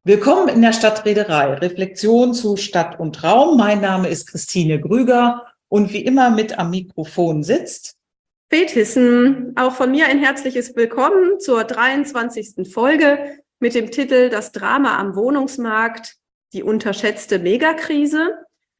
Willkommen in der Stadtreederei, Reflexion zu Stadt und Raum. Mein Name ist Christine Grüger und wie immer mit am Mikrofon sitzt Veth Hissen. Auch von mir ein herzliches Willkommen zur 23. Folge mit dem Titel Das Drama am Wohnungsmarkt, die unterschätzte Megakrise.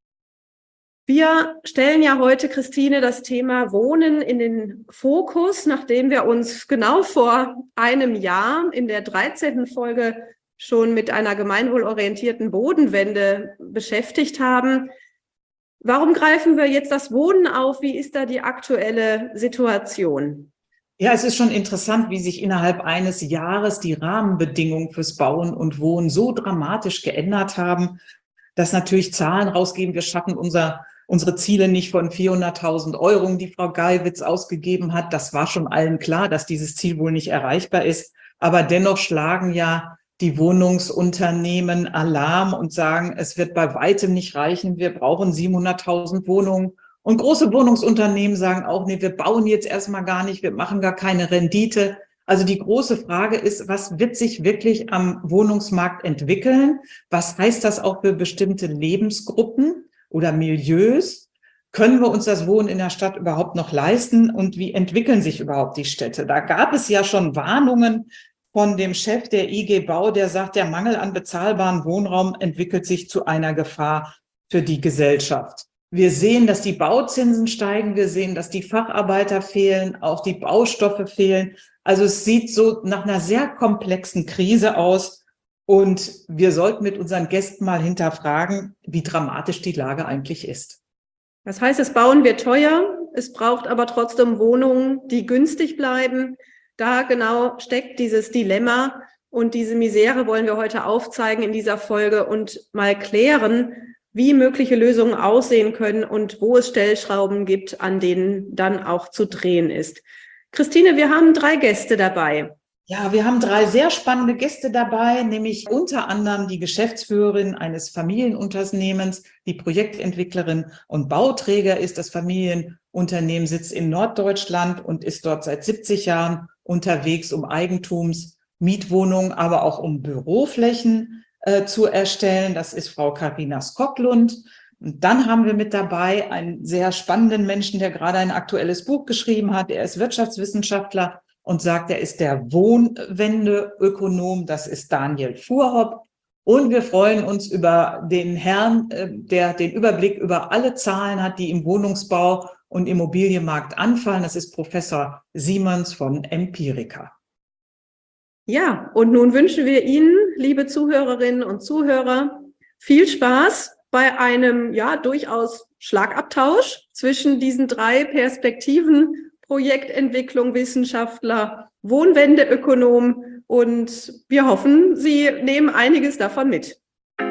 Wir stellen ja heute, Christine, das Thema Wohnen in den Fokus, nachdem wir uns genau vor einem Jahr in der 13. Folge schon mit einer gemeinwohlorientierten Bodenwende beschäftigt haben. Warum greifen wir jetzt das Wohnen auf? Wie ist da die aktuelle Situation? Ja, es ist schon interessant, wie sich innerhalb eines Jahres die Rahmenbedingungen fürs Bauen und Wohnen so dramatisch geändert haben, dass natürlich Zahlen rausgeben. Wir schaffen unsere Ziele nicht von 400.000 €, die Frau Geiwitz ausgegeben hat. Das war schon allen klar, dass dieses Ziel wohl nicht erreichbar ist. Aber dennoch schlagen ja die Wohnungsunternehmen Alarm und sagen, es wird bei weitem nicht reichen. Wir brauchen 700.000 Wohnungen. Und große Wohnungsunternehmen sagen auch, nee, wir bauen jetzt erstmal gar nicht, wir machen gar keine Rendite. Also die große Frage ist, was wird sich wirklich am Wohnungsmarkt entwickeln? Was heißt das auch für bestimmte Lebensgruppen oder Milieus? Können wir uns das Wohnen in der Stadt überhaupt noch leisten? Und wie entwickeln sich überhaupt die Städte? Da gab es ja schon Warnungen von dem Chef der IG Bau, der sagt, der Mangel an bezahlbarem Wohnraum entwickelt sich zu einer Gefahr für die Gesellschaft. Wir sehen, dass die Bauzinsen steigen, wir sehen, dass die Facharbeiter fehlen, auch die Baustoffe fehlen. Also es sieht so nach einer sehr komplexen Krise aus und wir sollten mit unseren Gästen mal hinterfragen, wie dramatisch die Lage eigentlich ist. Das heißt, das Bauen wird teuer, es braucht aber trotzdem Wohnungen, die günstig bleiben. Da genau steckt dieses Dilemma und diese Misere wollen wir heute aufzeigen in dieser Folge und mal klären, wie mögliche Lösungen aussehen können und wo es Stellschrauben gibt, an denen dann auch zu drehen ist. Christine, wir haben 3 Gäste dabei. Ja, wir haben 3 sehr spannende Gäste dabei, nämlich unter anderem die Geschäftsführerin eines Familienunternehmens, die Projektentwicklerin und Bauträger ist. Das Familienunternehmen sitzt in Norddeutschland und ist dort seit 70 Jahren unterwegs, um Mietwohnungen, aber auch um Büroflächen zu erstellen. Das ist Frau Carina Skoglund. Und dann haben wir mit dabei einen sehr spannenden Menschen, der gerade ein aktuelles Buch geschrieben hat. Er ist Wirtschaftswissenschaftler und sagt, er ist der Wohnwendeökonom. Das ist Daniel Fuhrhopp. Und wir freuen uns über den Herrn, der den Überblick über alle Zahlen hat, die im Wohnungsbau und Immobilienmarkt anfallen. Das ist Professor Simons von Empirica. Ja, und nun wünschen wir Ihnen, liebe Zuhörerinnen und Zuhörer, viel Spaß bei einem durchaus Schlagabtausch zwischen diesen 3 Perspektiven: Projektentwicklung, Wissenschaftler, Wohnwendeökonom, und wir hoffen, Sie nehmen einiges davon mit.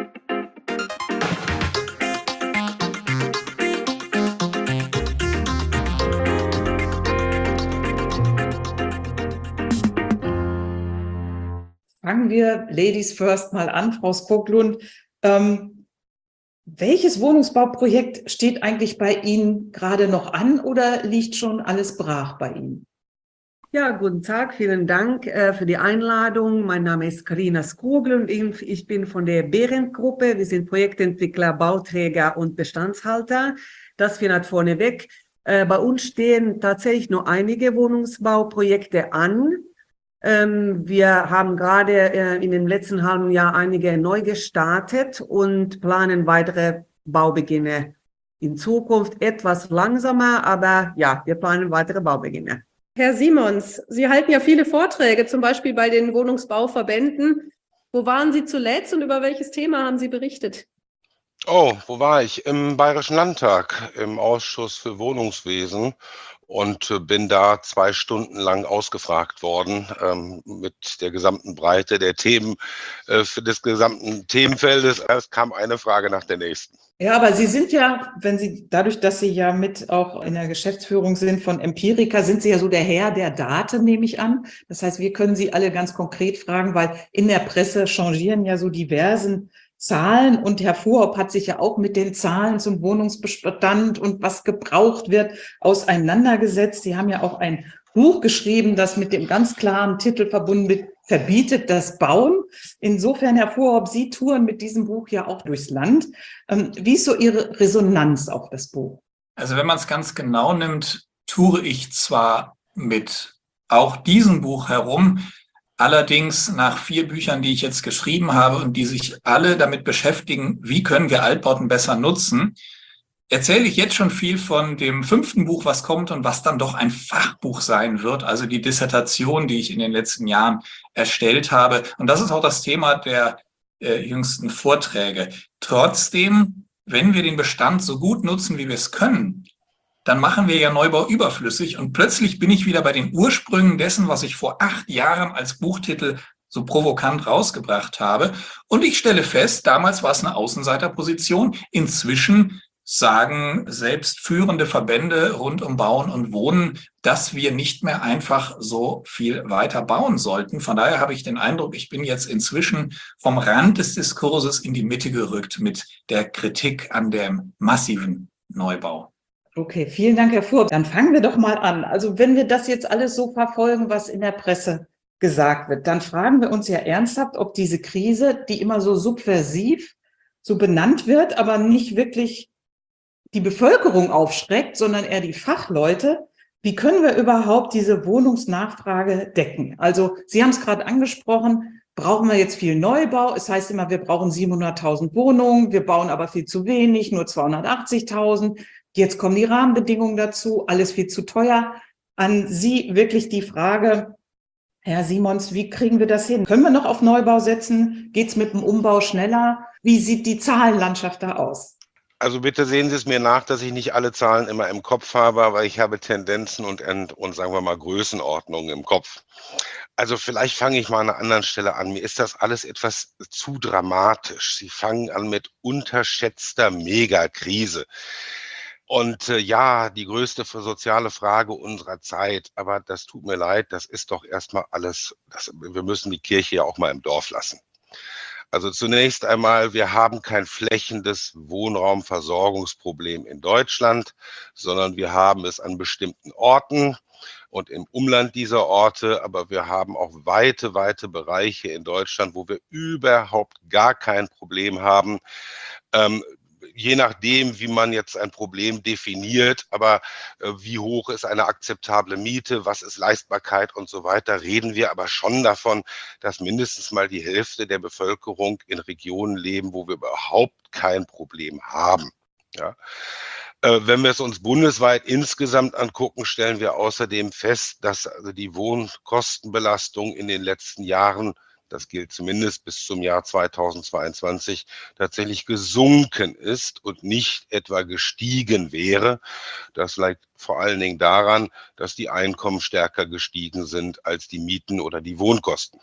Fangen wir Ladies first mal an, Frau Skoglund. Welches Wohnungsbauprojekt steht eigentlich bei Ihnen gerade noch an oder liegt schon alles brach bei Ihnen? Ja, guten Tag, vielen Dank für die Einladung. Mein Name ist Carina Skoglund und ich bin von der Behrendt-Gruppe. Wir sind Projektentwickler, Bauträger und Bestandshalter. Das vielleicht vorneweg. Bei uns stehen tatsächlich nur einige Wohnungsbauprojekte an. Wir haben gerade in dem letzten halben Jahr einige neu gestartet und planen weitere Baubeginne in Zukunft, etwas langsamer, aber ja, wir planen weitere Baubeginne. Herr Simons, Sie halten ja viele Vorträge, zum Beispiel bei den Wohnungsbauverbänden. Wo waren Sie zuletzt und über welches Thema haben Sie berichtet? Oh, wo war ich? Im Bayerischen Landtag, im Ausschuss für Wohnungswesen. Und bin da 2 Stunden lang ausgefragt worden mit der gesamten Breite der Themen für des gesamten Themenfeldes. Es kam eine Frage nach der nächsten. Ja, aber Sie sind ja, dadurch, dass Sie ja mit auch in der Geschäftsführung sind von Empirica, sind Sie ja so der Herr der Daten, nehme ich an. Das heißt, wir können Sie alle ganz konkret fragen, weil in der Presse changieren ja so diversen Zahlen und Herr Fuhrhopp hat sich ja auch mit den Zahlen zum Wohnungsbestand und was gebraucht wird auseinandergesetzt. Sie haben ja auch ein Buch geschrieben, das mit dem ganz klaren Titel verbunden wird: verbietet das Bauen. Insofern, Herr Vorhopp, Sie touren mit diesem Buch ja auch durchs Land. Wie ist so Ihre Resonanz auf das Buch? Also wenn man es ganz genau nimmt, toure ich zwar mit auch diesem Buch herum, allerdings nach 4 Büchern, die ich jetzt geschrieben habe und die sich alle damit beschäftigen, wie können wir Altbauten besser nutzen, erzähle ich jetzt schon viel von dem 5. Buch, was kommt und was dann doch ein Fachbuch sein wird, also die Dissertation, die ich in den letzten Jahren erstellt habe. Und das ist auch das Thema der jüngsten Vorträge. Trotzdem, wenn wir den Bestand so gut nutzen, wie wir es können, dann machen wir ja Neubau überflüssig. Und plötzlich bin ich wieder bei den Ursprüngen dessen, was ich vor 8 Jahren als Buchtitel so provokant rausgebracht habe. Und ich stelle fest, damals war es eine Außenseiterposition. Inzwischen sagen selbst führende Verbände rund um Bauen und Wohnen, dass wir nicht mehr einfach so viel weiter bauen sollten. Von daher habe ich den Eindruck, ich bin jetzt inzwischen vom Rand des Diskurses in die Mitte gerückt mit der Kritik an dem massiven Neubau. Okay, vielen Dank, Herr Vorhopp. Dann fangen wir doch mal an. Also wenn wir das jetzt alles so verfolgen, was in der Presse gesagt wird, dann fragen wir uns ja ernsthaft, ob diese Krise, die immer so subversiv so benannt wird, aber nicht wirklich die Bevölkerung aufschreckt, sondern eher die Fachleute. Wie können wir überhaupt diese Wohnungsnachfrage decken? Also Sie haben es gerade angesprochen, brauchen wir jetzt viel Neubau? Es heißt immer, wir brauchen 700.000 Wohnungen, wir bauen aber viel zu wenig, nur 280.000. Jetzt kommen die Rahmenbedingungen dazu, alles viel zu teuer. An Sie wirklich die Frage, Herr Simons, wie kriegen wir das hin? Können wir noch auf Neubau setzen? Geht es mit dem Umbau schneller? Wie sieht die Zahlenlandschaft da aus? Also bitte sehen Sie es mir nach, dass ich nicht alle Zahlen immer im Kopf habe, aber ich habe Tendenzen und sagen wir mal Größenordnungen im Kopf. Also vielleicht fange ich mal an einer anderen Stelle an. Mir ist das alles etwas zu dramatisch. Sie fangen an mit unterschätzter Megakrise. Und ja, die größte soziale Frage unserer Zeit, aber das tut mir leid, das ist doch erstmal alles, wir müssen die Kirche ja auch mal im Dorf lassen. Also zunächst einmal, wir haben kein flächendes Wohnraumversorgungsproblem in Deutschland, sondern wir haben es an bestimmten Orten und im Umland dieser Orte, aber wir haben auch weite Bereiche in Deutschland, wo wir überhaupt gar kein Problem haben. Je nachdem, wie man jetzt ein Problem definiert, aber wie hoch ist eine akzeptable Miete, was ist Leistbarkeit und so weiter, reden wir aber schon davon, dass mindestens mal die Hälfte der Bevölkerung in Regionen leben, wo wir überhaupt kein Problem haben. Ja. Wenn wir es uns bundesweit insgesamt angucken, stellen wir außerdem fest, dass also die Wohnkostenbelastung in den letzten Jahren, das gilt zumindest bis zum Jahr 2022, tatsächlich gesunken ist und nicht etwa gestiegen wäre. Das liegt vor allen Dingen daran, dass die Einkommen stärker gestiegen sind als die Mieten oder die Wohnkosten.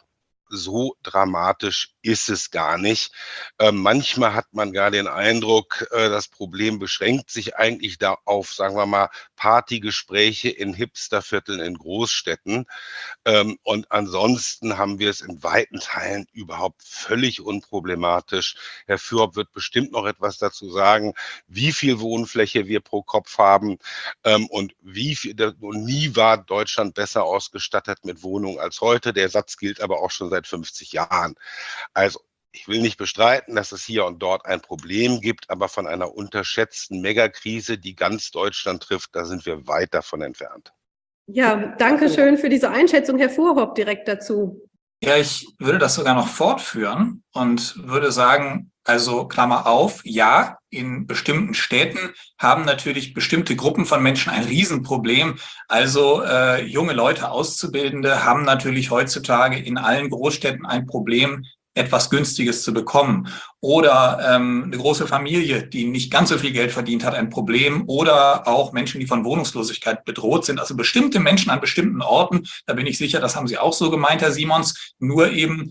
So dramatisch ist es gar nicht. Manchmal hat man gar den Eindruck, das Problem beschränkt sich eigentlich da auf, sagen wir mal, Partygespräche in Hipstervierteln in Großstädten. Und ansonsten haben wir es in weiten Teilen überhaupt völlig unproblematisch. Herr Fürop wird bestimmt noch etwas dazu sagen, wie viel Wohnfläche wir pro Kopf haben und wie viel. Und nie war Deutschland besser ausgestattet mit Wohnungen als heute. Der Satz gilt aber auch schon seit 50 Jahren. Also ich will nicht bestreiten, dass es hier und dort ein Problem gibt, aber von einer unterschätzten Megakrise, die ganz Deutschland trifft, da sind wir weit davon entfernt. Ja, danke schön für diese Einschätzung, Herr Vorhopp, direkt dazu. Ja, ich würde das sogar noch fortführen und würde sagen, also Klammer auf, ja, in bestimmten Städten haben natürlich bestimmte Gruppen von Menschen ein Riesenproblem. Also junge Leute, Auszubildende haben natürlich heutzutage in allen Großstädten ein Problem, etwas Günstiges zu bekommen. Oder eine große Familie, die nicht ganz so viel Geld verdient hat, ein Problem. Oder auch Menschen, die von Wohnungslosigkeit bedroht sind. Also bestimmte Menschen an bestimmten Orten, da bin ich sicher, das haben Sie auch so gemeint, Herr Simons, nur eben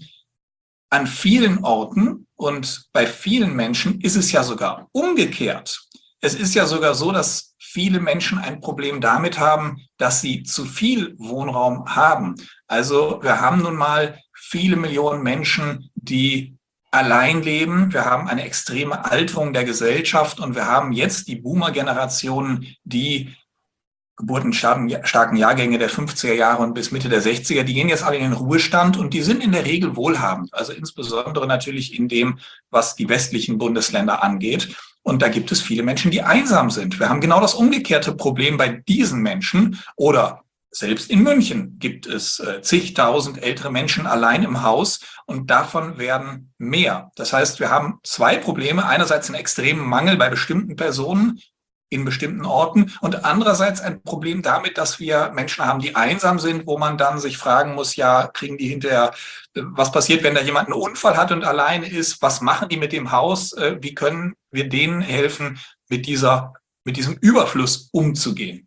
an vielen Orten und bei vielen Menschen ist es ja sogar umgekehrt. Es ist ja sogar so, dass viele Menschen ein Problem damit haben, dass sie zu viel Wohnraum haben. Also wir haben nun mal viele Millionen Menschen, die allein leben. Wir haben eine extreme Alterung der Gesellschaft und wir haben jetzt die Boomer-Generationen, die geburtenstarken Jahrgänge der 50er Jahre und bis Mitte der 60er, die gehen jetzt alle in den Ruhestand und die sind in der Regel wohlhabend. Also insbesondere natürlich in dem, was die westlichen Bundesländer angeht. Und da gibt es viele Menschen, die einsam sind. Wir haben genau das umgekehrte Problem bei diesen Menschen. Oder selbst in München gibt es zigtausend ältere Menschen allein im Haus und davon werden mehr. Das heißt, wir haben zwei Probleme. Einerseits einen extremen Mangel bei bestimmten Personen in bestimmten Orten und andererseits ein Problem damit, dass wir Menschen haben, die einsam sind, wo man dann sich fragen muss, ja, kriegen die hinterher, was passiert, wenn da jemand einen Unfall hat und alleine ist, was machen die mit dem Haus, wie können wir denen helfen, mit diesem Überfluss umzugehen?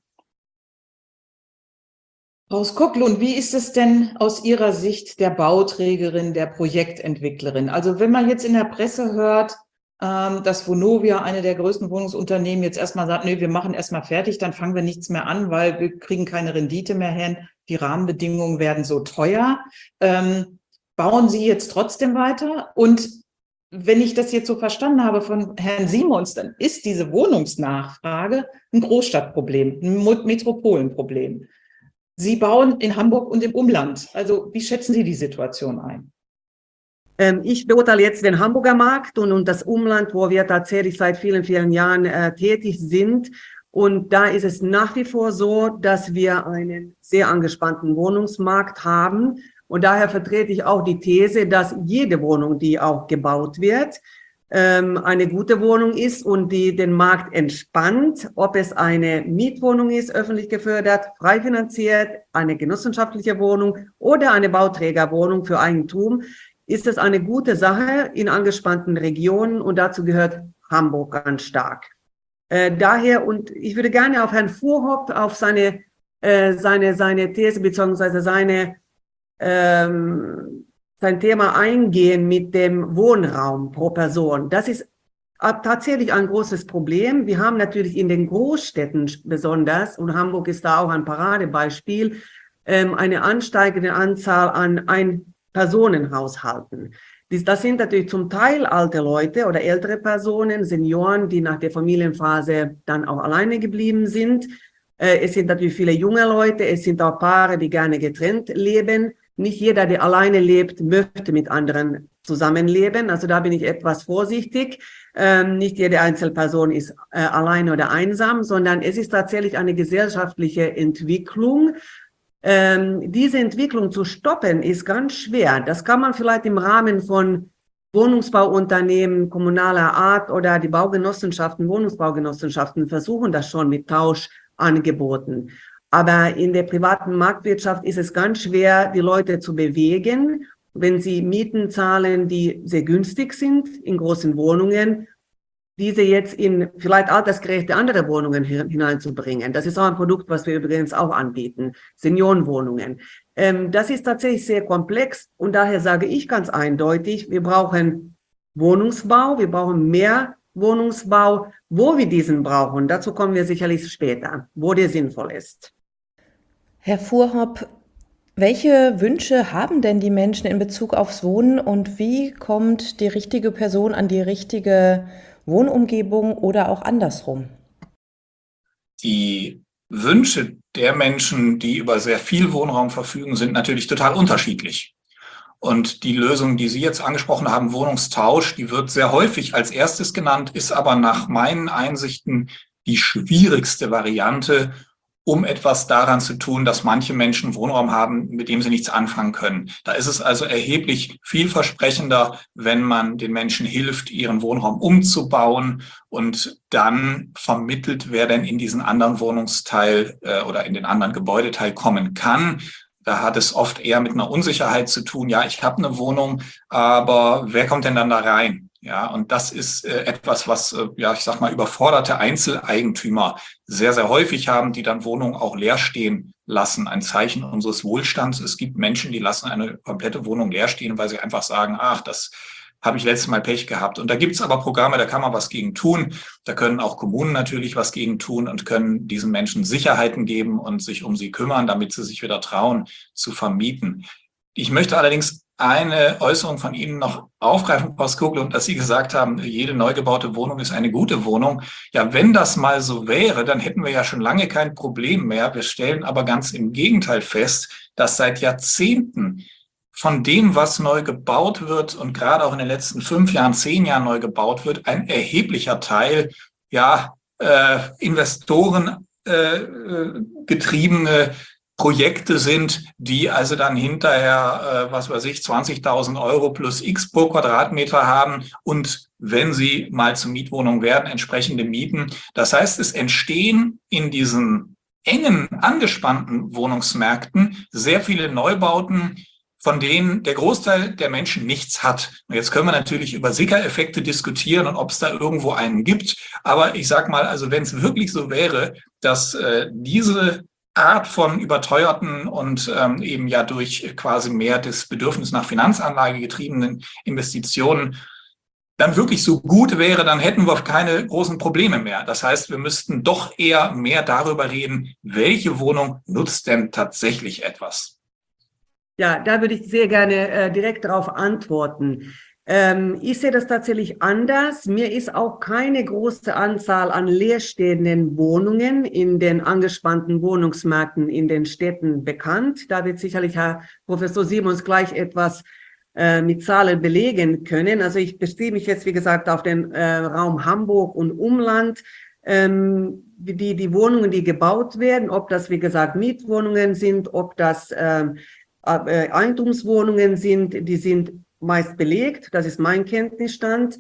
Frau Skoglund, wie ist es denn aus Ihrer Sicht der Bauträgerin, der Projektentwicklerin? Also wenn man jetzt in der Presse hört, dass Vonovia, eine der größten Wohnungsunternehmen, jetzt erstmal sagt, nee, wir machen erstmal fertig, dann fangen wir nichts mehr an, weil wir kriegen keine Rendite mehr hin, die Rahmenbedingungen werden so teuer. Bauen Sie jetzt trotzdem weiter? Und wenn ich das jetzt so verstanden habe von Herrn Simons, dann ist diese Wohnungsnachfrage ein Großstadtproblem, ein Metropolenproblem. Sie bauen in Hamburg und im Umland. Also wie schätzen Sie die Situation ein? Ich beurteile jetzt den Hamburger Markt und das Umland, wo wir tatsächlich seit vielen, vielen Jahren tätig sind. Und da ist es nach wie vor so, dass wir einen sehr angespannten Wohnungsmarkt haben. Und daher vertrete ich auch die These, dass jede Wohnung, die auch gebaut wird, eine gute Wohnung ist und die den Markt entspannt, ob es eine Mietwohnung ist, öffentlich gefördert, frei finanziert, eine genossenschaftliche Wohnung oder eine Bauträgerwohnung für Eigentum, ist es eine gute Sache in angespannten Regionen und dazu gehört Hamburg ganz stark. Daher, und ich würde gerne auf Herrn Fuhrhoff, auf seine These beziehungsweise sein Thema eingehen mit dem Wohnraum pro Person. Das ist tatsächlich ein großes Problem. Wir haben natürlich in den Großstädten besonders, und Hamburg ist da auch ein Paradebeispiel, eine ansteigende Anzahl an Ein-Personen-Haushalten. Das sind natürlich zum Teil alte Leute oder ältere Personen, Senioren, die nach der Familienphase dann auch alleine geblieben sind. Es sind natürlich viele junge Leute, es sind auch Paare, die gerne getrennt leben. Nicht jeder, der alleine lebt, möchte mit anderen zusammenleben. Also da bin ich etwas vorsichtig. Nicht jede Einzelperson ist alleine oder einsam, sondern es ist tatsächlich eine gesellschaftliche Entwicklung. Diese Entwicklung zu stoppen, ist ganz schwer. Das kann man vielleicht im Rahmen von Wohnungsbauunternehmen kommunaler Art oder die Baugenossenschaften, Wohnungsbaugenossenschaften versuchen das schon mit Tauschangeboten. Aber in der privaten Marktwirtschaft ist es ganz schwer, die Leute zu bewegen, wenn sie Mieten zahlen, die sehr günstig sind in großen Wohnungen, diese jetzt in vielleicht altersgerechte andere Wohnungen hineinzubringen. Das ist auch ein Produkt, was wir übrigens auch anbieten, Seniorenwohnungen. Das ist tatsächlich sehr komplex und daher sage ich ganz eindeutig, wir brauchen Wohnungsbau, wir brauchen mehr Wohnungsbau, wo wir diesen brauchen. Dazu kommen wir sicherlich später, wo der sinnvoll ist. Herr Fuhrhoff, welche Wünsche haben denn die Menschen in Bezug aufs Wohnen und wie kommt die richtige Person an die richtige Wohnumgebung oder auch andersrum? Die Wünsche der Menschen, die über sehr viel Wohnraum verfügen, sind natürlich total unterschiedlich. Und die Lösung, die Sie jetzt angesprochen haben, Wohnungstausch, die wird sehr häufig als erstes genannt, ist aber nach meinen Einsichten die schwierigste Variante, um etwas daran zu tun, dass manche Menschen Wohnraum haben, mit dem sie nichts anfangen können. Da ist es also erheblich vielversprechender, wenn man den Menschen hilft, ihren Wohnraum umzubauen und dann vermittelt, wer denn in diesen anderen Wohnungsteil oder in den anderen Gebäudeteil kommen kann. Da hat es oft eher mit einer Unsicherheit zu tun. Ja, ich habe eine Wohnung, aber wer kommt denn dann da rein? Ja, und das ist etwas, was, ja, ich sag mal, überforderte Einzeleigentümer sehr, sehr häufig haben, die dann Wohnungen auch leer stehen lassen. Ein Zeichen unseres Wohlstands. Es gibt Menschen, die lassen eine komplette Wohnung leer stehen, weil sie einfach sagen, ach, das habe ich letztes Mal Pech gehabt. Und da gibt es aber Programme, da kann man was gegen tun. Da können auch Kommunen natürlich was gegen tun und können diesen Menschen Sicherheiten geben und sich um sie kümmern, damit sie sich wieder trauen zu vermieten. Ich möchte allerdings eine Äußerung von Ihnen noch aufgreifen, Frau Skoglund, dass Sie gesagt haben, jede neu gebaute Wohnung ist eine gute Wohnung. Ja, wenn das mal so wäre, dann hätten wir ja schon lange kein Problem mehr. Wir stellen aber ganz im Gegenteil fest, dass seit Jahrzehnten von dem, was neu gebaut wird und gerade auch in den letzten 5 Jahren, 10 Jahren neu gebaut wird, ein erheblicher Teil, Investoren getriebene Projekte sind, die also dann hinterher, 20.000 Euro plus X pro Quadratmeter haben und wenn sie mal zur Mietwohnung werden, entsprechende Mieten. Das heißt, es entstehen in diesen engen, angespannten Wohnungsmärkten sehr viele Neubauten, von denen der Großteil der Menschen nichts hat. Und jetzt können wir natürlich über Sickereffekte diskutieren und ob es da irgendwo einen gibt. Aber ich sage mal, also wenn es wirklich so wäre, dass diese Art von überteuerten und eben ja durch quasi mehr das Bedürfnis nach Finanzanlage getriebenen Investitionen dann wirklich so gut wäre, dann hätten wir keine großen Probleme mehr. Das heißt, wir müssten doch eher mehr darüber reden, welche Wohnung nutzt denn tatsächlich etwas. Ja, da würde ich sehr gerne direkt darauf antworten. Ich sehe das tatsächlich anders. Mir ist auch keine große Anzahl an leerstehenden Wohnungen in den angespannten Wohnungsmärkten in den Städten bekannt. Da wird sicherlich Herr Professor Simons gleich etwas mit Zahlen belegen können. Also ich beziehe mich jetzt, wie gesagt, auf den Raum Hamburg und Umland. Die Wohnungen, die gebaut werden, ob das, wie gesagt, Mietwohnungen sind, ob das Eigentumswohnungen sind, die sind meist belegt, das ist mein Kenntnisstand.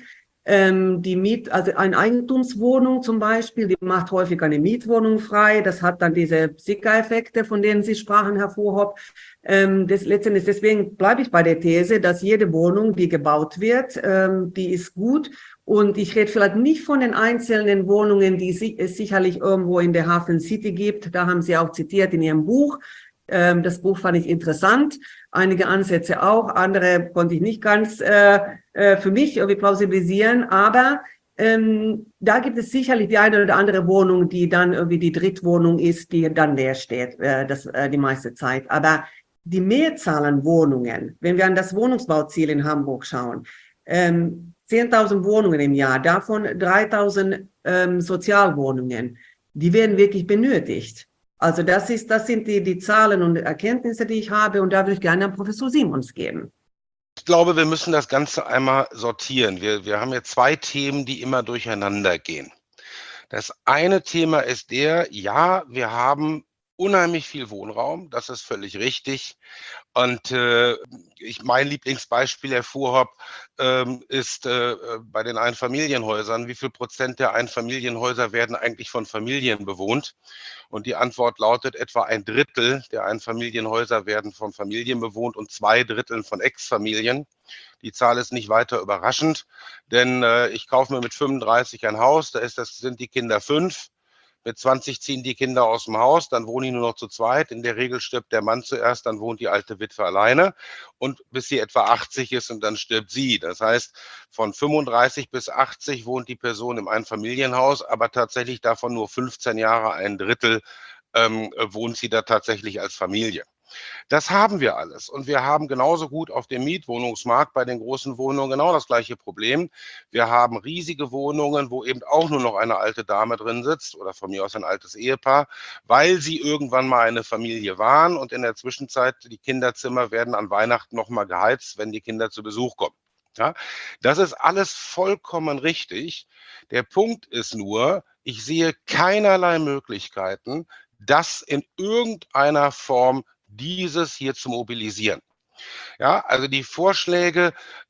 Also eine Eigentumswohnung zum Beispiel, die macht häufig eine Mietwohnung frei, das hat dann diese Sickereffekte, von denen Sie sprachen, Herr Fuhrhopp. Letztendlich, deswegen bleibe ich bei der These, dass jede Wohnung, die gebaut wird, die ist gut. Und ich rede vielleicht nicht von den einzelnen Wohnungen, die es sicherlich irgendwo in der Hafen City gibt, da haben Sie auch zitiert in Ihrem Buch. Das Buch fand ich interessant, einige Ansätze auch, andere konnte ich nicht ganz für mich irgendwie plausibilisieren, aber da gibt es sicherlich die eine oder andere Wohnung, die dann irgendwie die Drittwohnung ist, die dann leer steht, die meiste Zeit. Aber die Mehrzahl an Wohnungen, wenn wir an das Wohnungsbauziel in Hamburg schauen, 10.000 Wohnungen im Jahr, davon 3.000 Sozialwohnungen, die werden wirklich benötigt. Also das sind die Zahlen und Erkenntnisse, die ich habe, und da würde ich gerne an Professor Simons geben. Ich glaube, wir müssen das Ganze einmal sortieren. Wir haben jetzt 2 Themen, die immer durcheinander gehen. Das eine Thema ist ja, wir haben unheimlich viel Wohnraum, das ist völlig richtig. Und mein Lieblingsbeispiel, Herr Fuhrhopp, ist bei den Einfamilienhäusern. Wie viel Prozent der Einfamilienhäuser werden eigentlich von Familien bewohnt? Und die Antwort lautet, etwa 1/3 der Einfamilienhäuser werden von Familien bewohnt und 2/3 von Ex-Familien. Die Zahl ist nicht weiter überraschend, denn ich kaufe mir mit 35 ein Haus, sind die Kinder 5. Mit 20 ziehen die Kinder aus dem Haus, dann wohnen die nur noch zu zweit. In der Regel stirbt der Mann zuerst, dann wohnt die alte Witwe alleine und bis sie etwa 80 ist und dann stirbt sie. Das heißt, von 35 bis 80 wohnt die Person im Einfamilienhaus, aber tatsächlich davon nur 15 Jahre, 1/3 wohnt sie da tatsächlich als Familie. Das haben wir alles. Und wir haben genauso gut auf dem Mietwohnungsmarkt bei den großen Wohnungen genau das gleiche Problem. Wir haben riesige Wohnungen, wo eben auch nur noch eine alte Dame drin sitzt oder von mir aus ein altes Ehepaar, weil sie irgendwann mal eine Familie waren und in der Zwischenzeit die Kinderzimmer werden an Weihnachten noch mal geheizt, wenn die Kinder zu Besuch kommen. Ja, das ist alles vollkommen richtig. Der Punkt ist nur, ich sehe keinerlei Möglichkeiten, das in irgendeiner Form dieses hier zu mobilisieren. Ja, also die Vorschläge,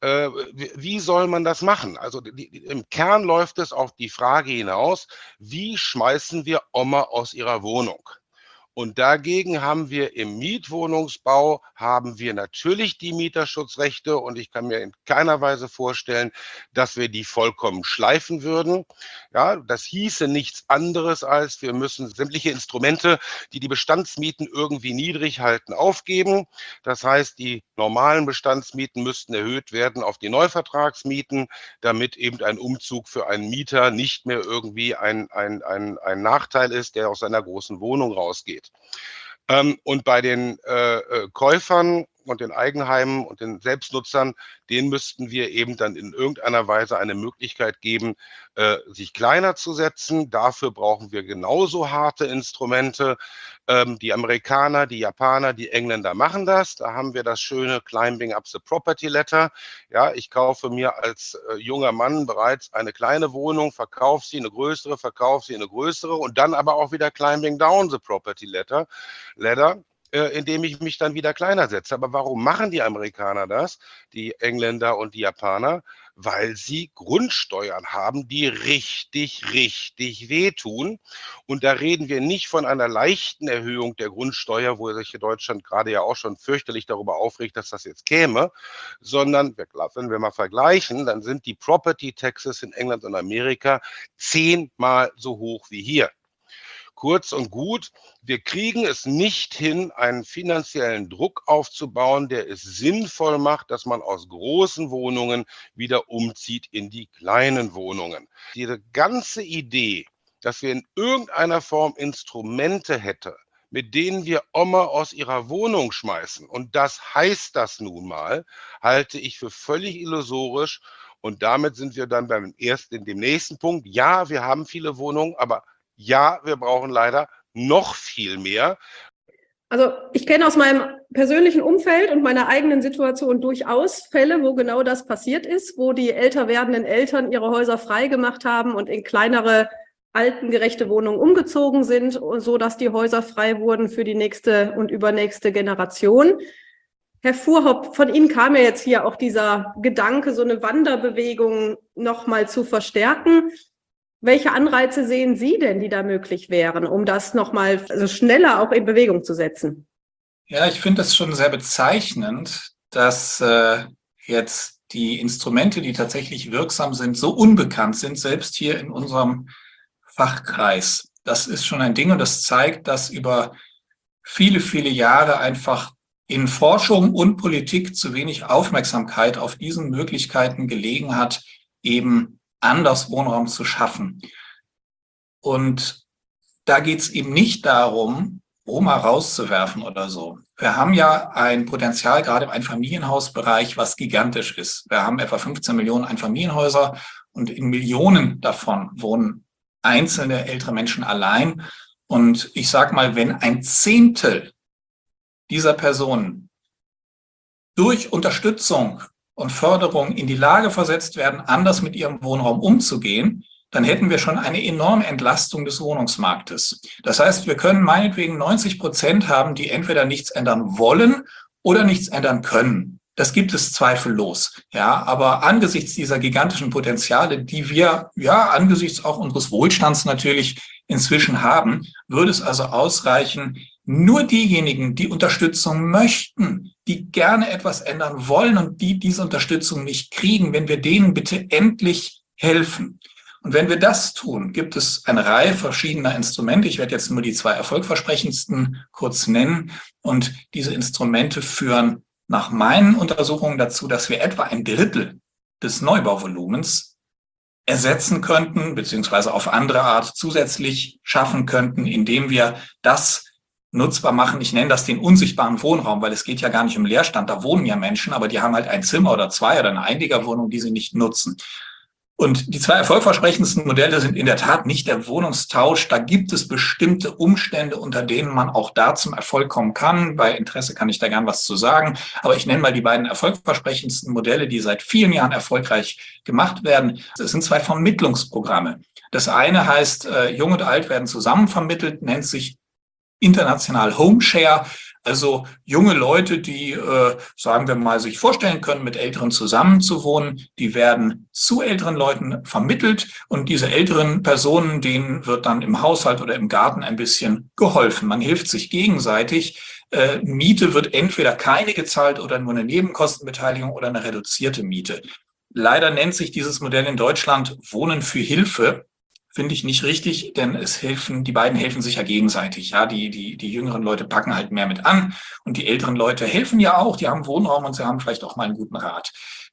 wie soll man das machen? Also im Kern läuft es auf die Frage hinaus, wie schmeißen wir Oma aus ihrer Wohnung? Und dagegen haben wir im Mietwohnungsbau natürlich die Mieterschutzrechte und ich kann mir in keiner Weise vorstellen, dass wir die vollkommen schleifen würden. Ja, das hieße nichts anderes als, wir müssen sämtliche Instrumente, die die Bestandsmieten irgendwie niedrig halten, aufgeben. Das heißt, die normalen Bestandsmieten müssten erhöht werden auf die Neuvertragsmieten, damit eben ein Umzug für einen Mieter nicht mehr irgendwie ein Nachteil ist, der aus seiner großen Wohnung rausgeht. Und bei den Käufern und den Eigenheimen und den Selbstnutzern, denen müssten wir eben dann in irgendeiner Weise eine Möglichkeit geben, sich kleiner zu setzen. Dafür brauchen wir genauso harte Instrumente. Die Amerikaner, die Japaner, die Engländer machen das. Da haben wir das schöne Climbing up the Property Ladder. Ja, ich kaufe mir als junger Mann bereits eine kleine Wohnung, verkaufe sie, eine größere, verkaufe sie, eine größere und dann aber auch wieder Climbing down the Property Ladder, indem ich mich dann wieder kleiner setze. Aber warum machen die Amerikaner das, die Engländer und die Japaner? Weil sie Grundsteuern haben, die richtig, richtig wehtun. Und da reden wir nicht von einer leichten Erhöhung der Grundsteuer, wo sich Deutschland gerade ja auch schon fürchterlich darüber aufregt, dass das jetzt käme, sondern, wenn wir mal vergleichen, dann sind die Property Taxes in England und Amerika 10-mal so hoch wie hier. Kurz und gut, wir kriegen es nicht hin, einen finanziellen Druck aufzubauen, der es sinnvoll macht, dass man aus großen Wohnungen wieder umzieht in die kleinen Wohnungen. Diese ganze Idee, dass wir in irgendeiner Form Instrumente hätten, mit denen wir Oma aus ihrer Wohnung schmeißen, und das heißt das nun mal, halte ich für völlig illusorisch. Und damit sind wir dann in dem nächsten Punkt. Ja, wir haben viele Wohnungen, aber ja, wir brauchen leider noch viel mehr. Also ich kenne aus meinem persönlichen Umfeld und meiner eigenen Situation durchaus Fälle, wo genau das passiert ist, wo die älter werdenden Eltern ihre Häuser freigemacht haben und in kleinere, altengerechte Wohnungen umgezogen sind, so dass die Häuser frei wurden für die nächste und übernächste Generation. Herr Fuhrhopp, von Ihnen kam ja jetzt hier auch dieser Gedanke, so eine Wanderbewegung nochmal zu verstärken. Welche Anreize sehen Sie denn, die da möglich wären, um das nochmal schneller auch in Bewegung zu setzen? Ja, ich finde es schon sehr bezeichnend, dass jetzt die Instrumente, die tatsächlich wirksam sind, so unbekannt sind, selbst hier in unserem Fachkreis. Das ist schon ein Ding und das zeigt, dass über viele, viele Jahre einfach in Forschung und Politik zu wenig Aufmerksamkeit auf diesen Möglichkeiten gelegen hat, eben anders Wohnraum zu schaffen. Und da geht es eben nicht darum, Roma rauszuwerfen oder so. Wir haben ja ein Potenzial, gerade im Einfamilienhausbereich, was gigantisch ist. Wir haben etwa 15 Millionen Einfamilienhäuser und in Millionen davon wohnen einzelne ältere Menschen allein. Und ich sage mal, wenn ein Zehntel dieser Personen durch Unterstützung und Förderung in die Lage versetzt werden, anders mit ihrem Wohnraum umzugehen, dann hätten wir schon eine enorme Entlastung des Wohnungsmarktes. Das heißt, wir können meinetwegen 90% haben, die entweder nichts ändern wollen oder nichts ändern können. Das gibt es zweifellos. Ja, aber angesichts dieser gigantischen Potenziale, die wir ja angesichts auch unseres Wohlstands natürlich inzwischen haben, würde es also ausreichen, nur diejenigen, die Unterstützung möchten, die gerne etwas ändern wollen und die diese Unterstützung nicht kriegen, wenn wir denen bitte endlich helfen. Und wenn wir das tun, gibt es eine Reihe verschiedener Instrumente. Ich werde jetzt nur die 2 erfolgversprechendsten kurz nennen. Und diese Instrumente führen nach meinen Untersuchungen dazu, dass wir etwa 1/3 des Neubauvolumens ersetzen könnten, beziehungsweise auf andere Art zusätzlich schaffen könnten, indem wir das nutzbar machen. Ich nenne das den unsichtbaren Wohnraum, weil es geht ja gar nicht um Leerstand. Da wohnen ja Menschen, aber die haben halt ein Zimmer oder 2 oder eine Einliegerwohnung, die sie nicht nutzen. Und die 2 erfolgversprechendsten Modelle sind in der Tat nicht der Wohnungstausch. Da gibt es bestimmte Umstände, unter denen man auch da zum Erfolg kommen kann. Bei Interesse kann ich da gern was zu sagen. Aber ich nenne mal die beiden erfolgversprechendsten Modelle, die seit vielen Jahren erfolgreich gemacht werden. Es sind 2 Vermittlungsprogramme. Das eine heißt, Jung und Alt werden zusammen vermittelt, nennt sich international Homeshare. Also junge Leute, die, sagen wir mal, sich vorstellen können, mit Älteren zusammenzuwohnen, die werden zu älteren Leuten vermittelt und diese älteren Personen, denen wird dann im Haushalt oder im Garten ein bisschen geholfen. Man hilft sich gegenseitig. Miete wird entweder keine gezahlt oder nur eine Nebenkostenbeteiligung oder eine reduzierte Miete. Leider nennt sich dieses Modell in Deutschland Wohnen für Hilfe. Finde ich nicht richtig, denn die beiden helfen sich ja gegenseitig. Ja, die jüngeren Leute packen halt mehr mit an und die älteren Leute helfen ja auch. Die haben Wohnraum und sie haben vielleicht auch mal einen guten Rat.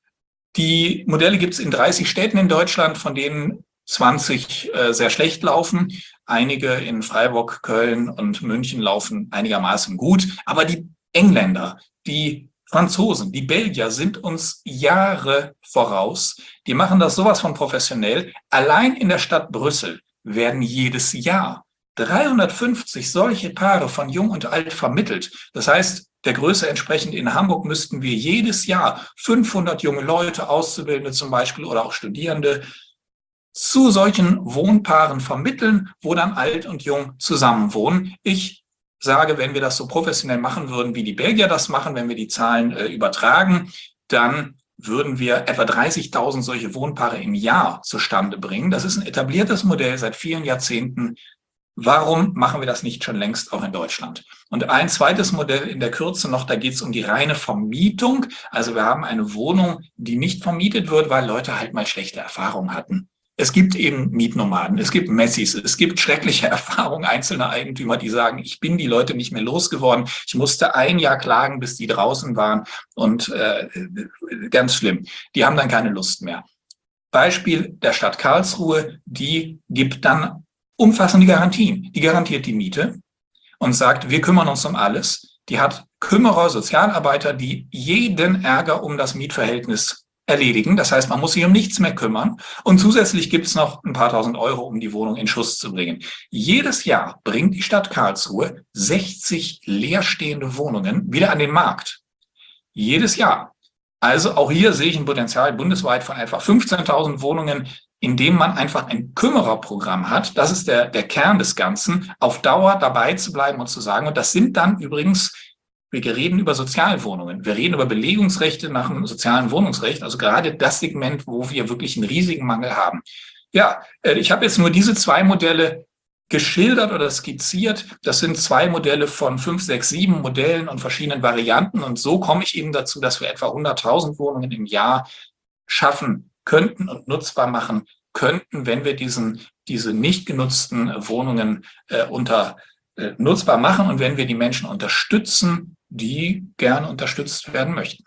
Die Modelle gibt es in 30 Städten in Deutschland, von denen 20 sehr schlecht laufen. Einige in Freiburg, Köln und München laufen einigermaßen gut. Aber die Engländer, die Franzosen, die Belgier sind uns Jahre voraus. Die machen das sowas von professionell. Allein in der Stadt Brüssel werden jedes Jahr 350 solche Paare von Jung und Alt vermittelt. Das heißt, der Größe entsprechend in Hamburg müssten wir jedes Jahr 500 junge Leute, Auszubildende zum Beispiel oder auch Studierende, zu solchen Wohnpaaren vermitteln, wo dann Alt und Jung zusammenwohnen. Ich sage, wenn wir das so professionell machen würden, wie die Belgier das machen, wenn wir die Zahlen übertragen, dann würden wir etwa 30.000 solche Wohnpaare im Jahr zustande bringen. Das ist ein etabliertes Modell seit vielen Jahrzehnten. Warum machen wir das nicht schon längst auch in Deutschland? Und ein zweites Modell in der Kürze noch, da geht es um die reine Vermietung. Also wir haben eine Wohnung, die nicht vermietet wird, weil Leute halt mal schlechte Erfahrungen hatten. Es gibt eben Mietnomaden, es gibt Messis, es gibt schreckliche Erfahrungen einzelner Eigentümer, die sagen, ich bin die Leute nicht mehr losgeworden. Ich musste ein Jahr klagen, bis die draußen waren und ganz schlimm. Die haben dann keine Lust mehr. Beispiel der Stadt Karlsruhe, die gibt dann umfassende Garantien. Die garantiert die Miete und sagt, wir kümmern uns um alles. Die hat Kümmerer, Sozialarbeiter, die jeden Ärger um das Mietverhältnis erledigen. Das heißt, man muss sich um nichts mehr kümmern. Und zusätzlich gibt es noch ein paar tausend Euro, um die Wohnung in Schuss zu bringen. Jedes Jahr bringt die Stadt Karlsruhe 60 leerstehende Wohnungen wieder an den Markt. Jedes Jahr. Also auch hier sehe ich ein Potenzial bundesweit von einfach 15.000 Wohnungen, indem man einfach ein Kümmererprogramm hat. Das ist der Kern des Ganzen, auf Dauer dabei zu bleiben und zu sagen, und das sind dann übrigens, wir reden über Sozialwohnungen, wir reden über Belegungsrechte nach dem sozialen Wohnungsrecht, also gerade das Segment, wo wir wirklich einen riesigen Mangel haben. Ja, ich habe jetzt nur diese zwei Modelle geschildert oder skizziert. Das sind zwei Modelle von 5, 6, 7 Modellen und verschiedenen Varianten. Und so komme ich eben dazu, dass wir etwa 100.000 Wohnungen im Jahr schaffen könnten und nutzbar machen könnten, wenn wir diese nicht genutzten Wohnungen nutzbar machen und wenn wir die Menschen unterstützen, die gerne unterstützt werden möchten.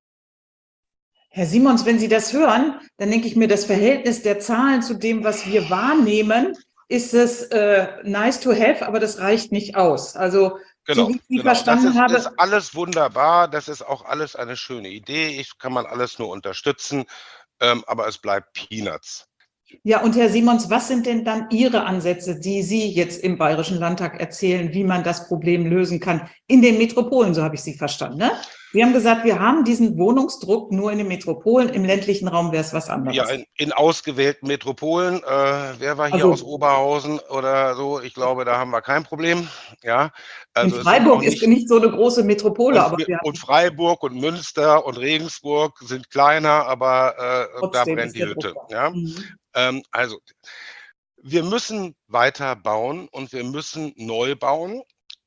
Herr Simons, wenn Sie das hören, dann denke ich mir, das Verhältnis der Zahlen zu dem, was wir wahrnehmen, ist es nice to have, aber das reicht nicht aus. Also Genau, so wie ich Sie verstanden das habe. ist alles wunderbar, das ist auch alles eine schöne Idee, kann man alles nur unterstützen, aber es bleibt Peanuts. Ja, und Herr Simons, was sind denn dann Ihre Ansätze, die Sie jetzt im Bayerischen Landtag erzählen, wie man das Problem lösen kann? In den Metropolen, so habe ich Sie verstanden, ne? Sie haben gesagt, wir haben diesen Wohnungsdruck nur in den Metropolen, im ländlichen Raum wäre es was anderes. Ja, in ausgewählten Metropolen. Wer war hier Also, aus Oberhausen oder so? Ich glaube, da haben wir kein Problem. Ja, also in Freiburg ist nicht so eine große Metropole, aber und Freiburg und Münster und Regensburg sind kleiner, aber da brennt die Hütte. Ja? Also, wir müssen weiter bauen und wir müssen neu bauen,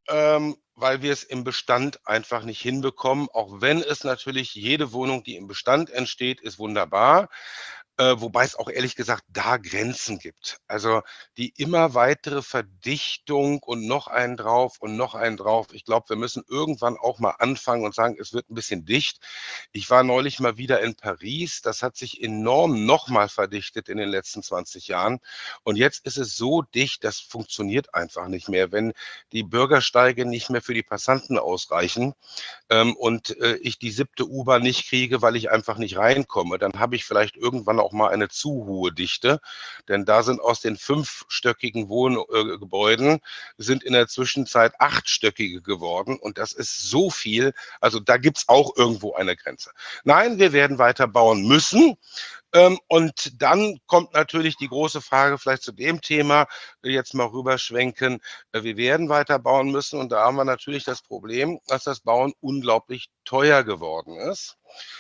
weil wir es im Bestand einfach nicht hinbekommen, auch wenn es natürlich jede Wohnung, die im Bestand entsteht, ist wunderbar. Wobei es auch ehrlich gesagt da Grenzen gibt. Also die immer weitere Verdichtung und noch einen drauf und noch einen drauf. Ich glaube, wir müssen irgendwann auch mal anfangen und sagen, es wird ein bisschen dicht. Ich war neulich mal wieder in Paris. Das hat sich enorm nochmal verdichtet in den letzten 20 Jahren. Und jetzt ist es so dicht, das funktioniert einfach nicht mehr. Wenn die Bürgersteige nicht mehr für die Passanten ausreichen und ich die 7. U-Bahn nicht kriege, weil ich einfach nicht reinkomme, dann habe ich vielleicht irgendwann auch mal eine zu hohe Dichte, denn da sind aus den 5-stöckigen Wohngebäuden sind in der Zwischenzeit 8-stöckige geworden und das ist so viel, also da gibt es auch irgendwo eine Grenze. Nein, wir werden weiter bauen müssen. Und dann kommt natürlich die große Frage vielleicht zu dem Thema, jetzt mal rüberschwenken, wir werden weiter bauen müssen und da haben wir natürlich das Problem, dass das Bauen unglaublich teuer geworden ist.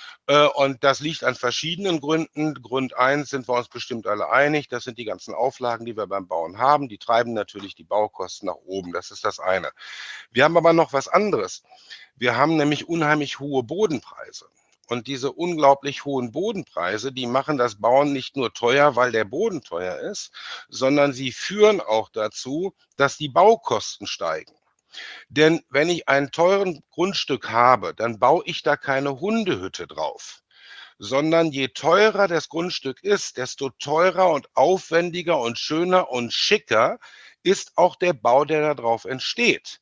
Und das liegt an verschiedenen Gründen. Grund 1 sind wir uns bestimmt alle einig, das sind die ganzen Auflagen, die wir beim Bauen haben. Die treiben natürlich die Baukosten nach oben, das ist das eine. Wir haben aber noch was anderes. Wir haben nämlich unheimlich hohe Bodenpreise. Und diese unglaublich hohen Bodenpreise, die machen das Bauen nicht nur teuer, weil der Boden teuer ist, sondern sie führen auch dazu, dass die Baukosten steigen. Denn wenn ich ein teures Grundstück habe, dann baue ich da keine Hundehütte drauf, sondern je teurer das Grundstück ist, desto teurer und aufwendiger und schöner und schicker ist auch der Bau, der da drauf entsteht.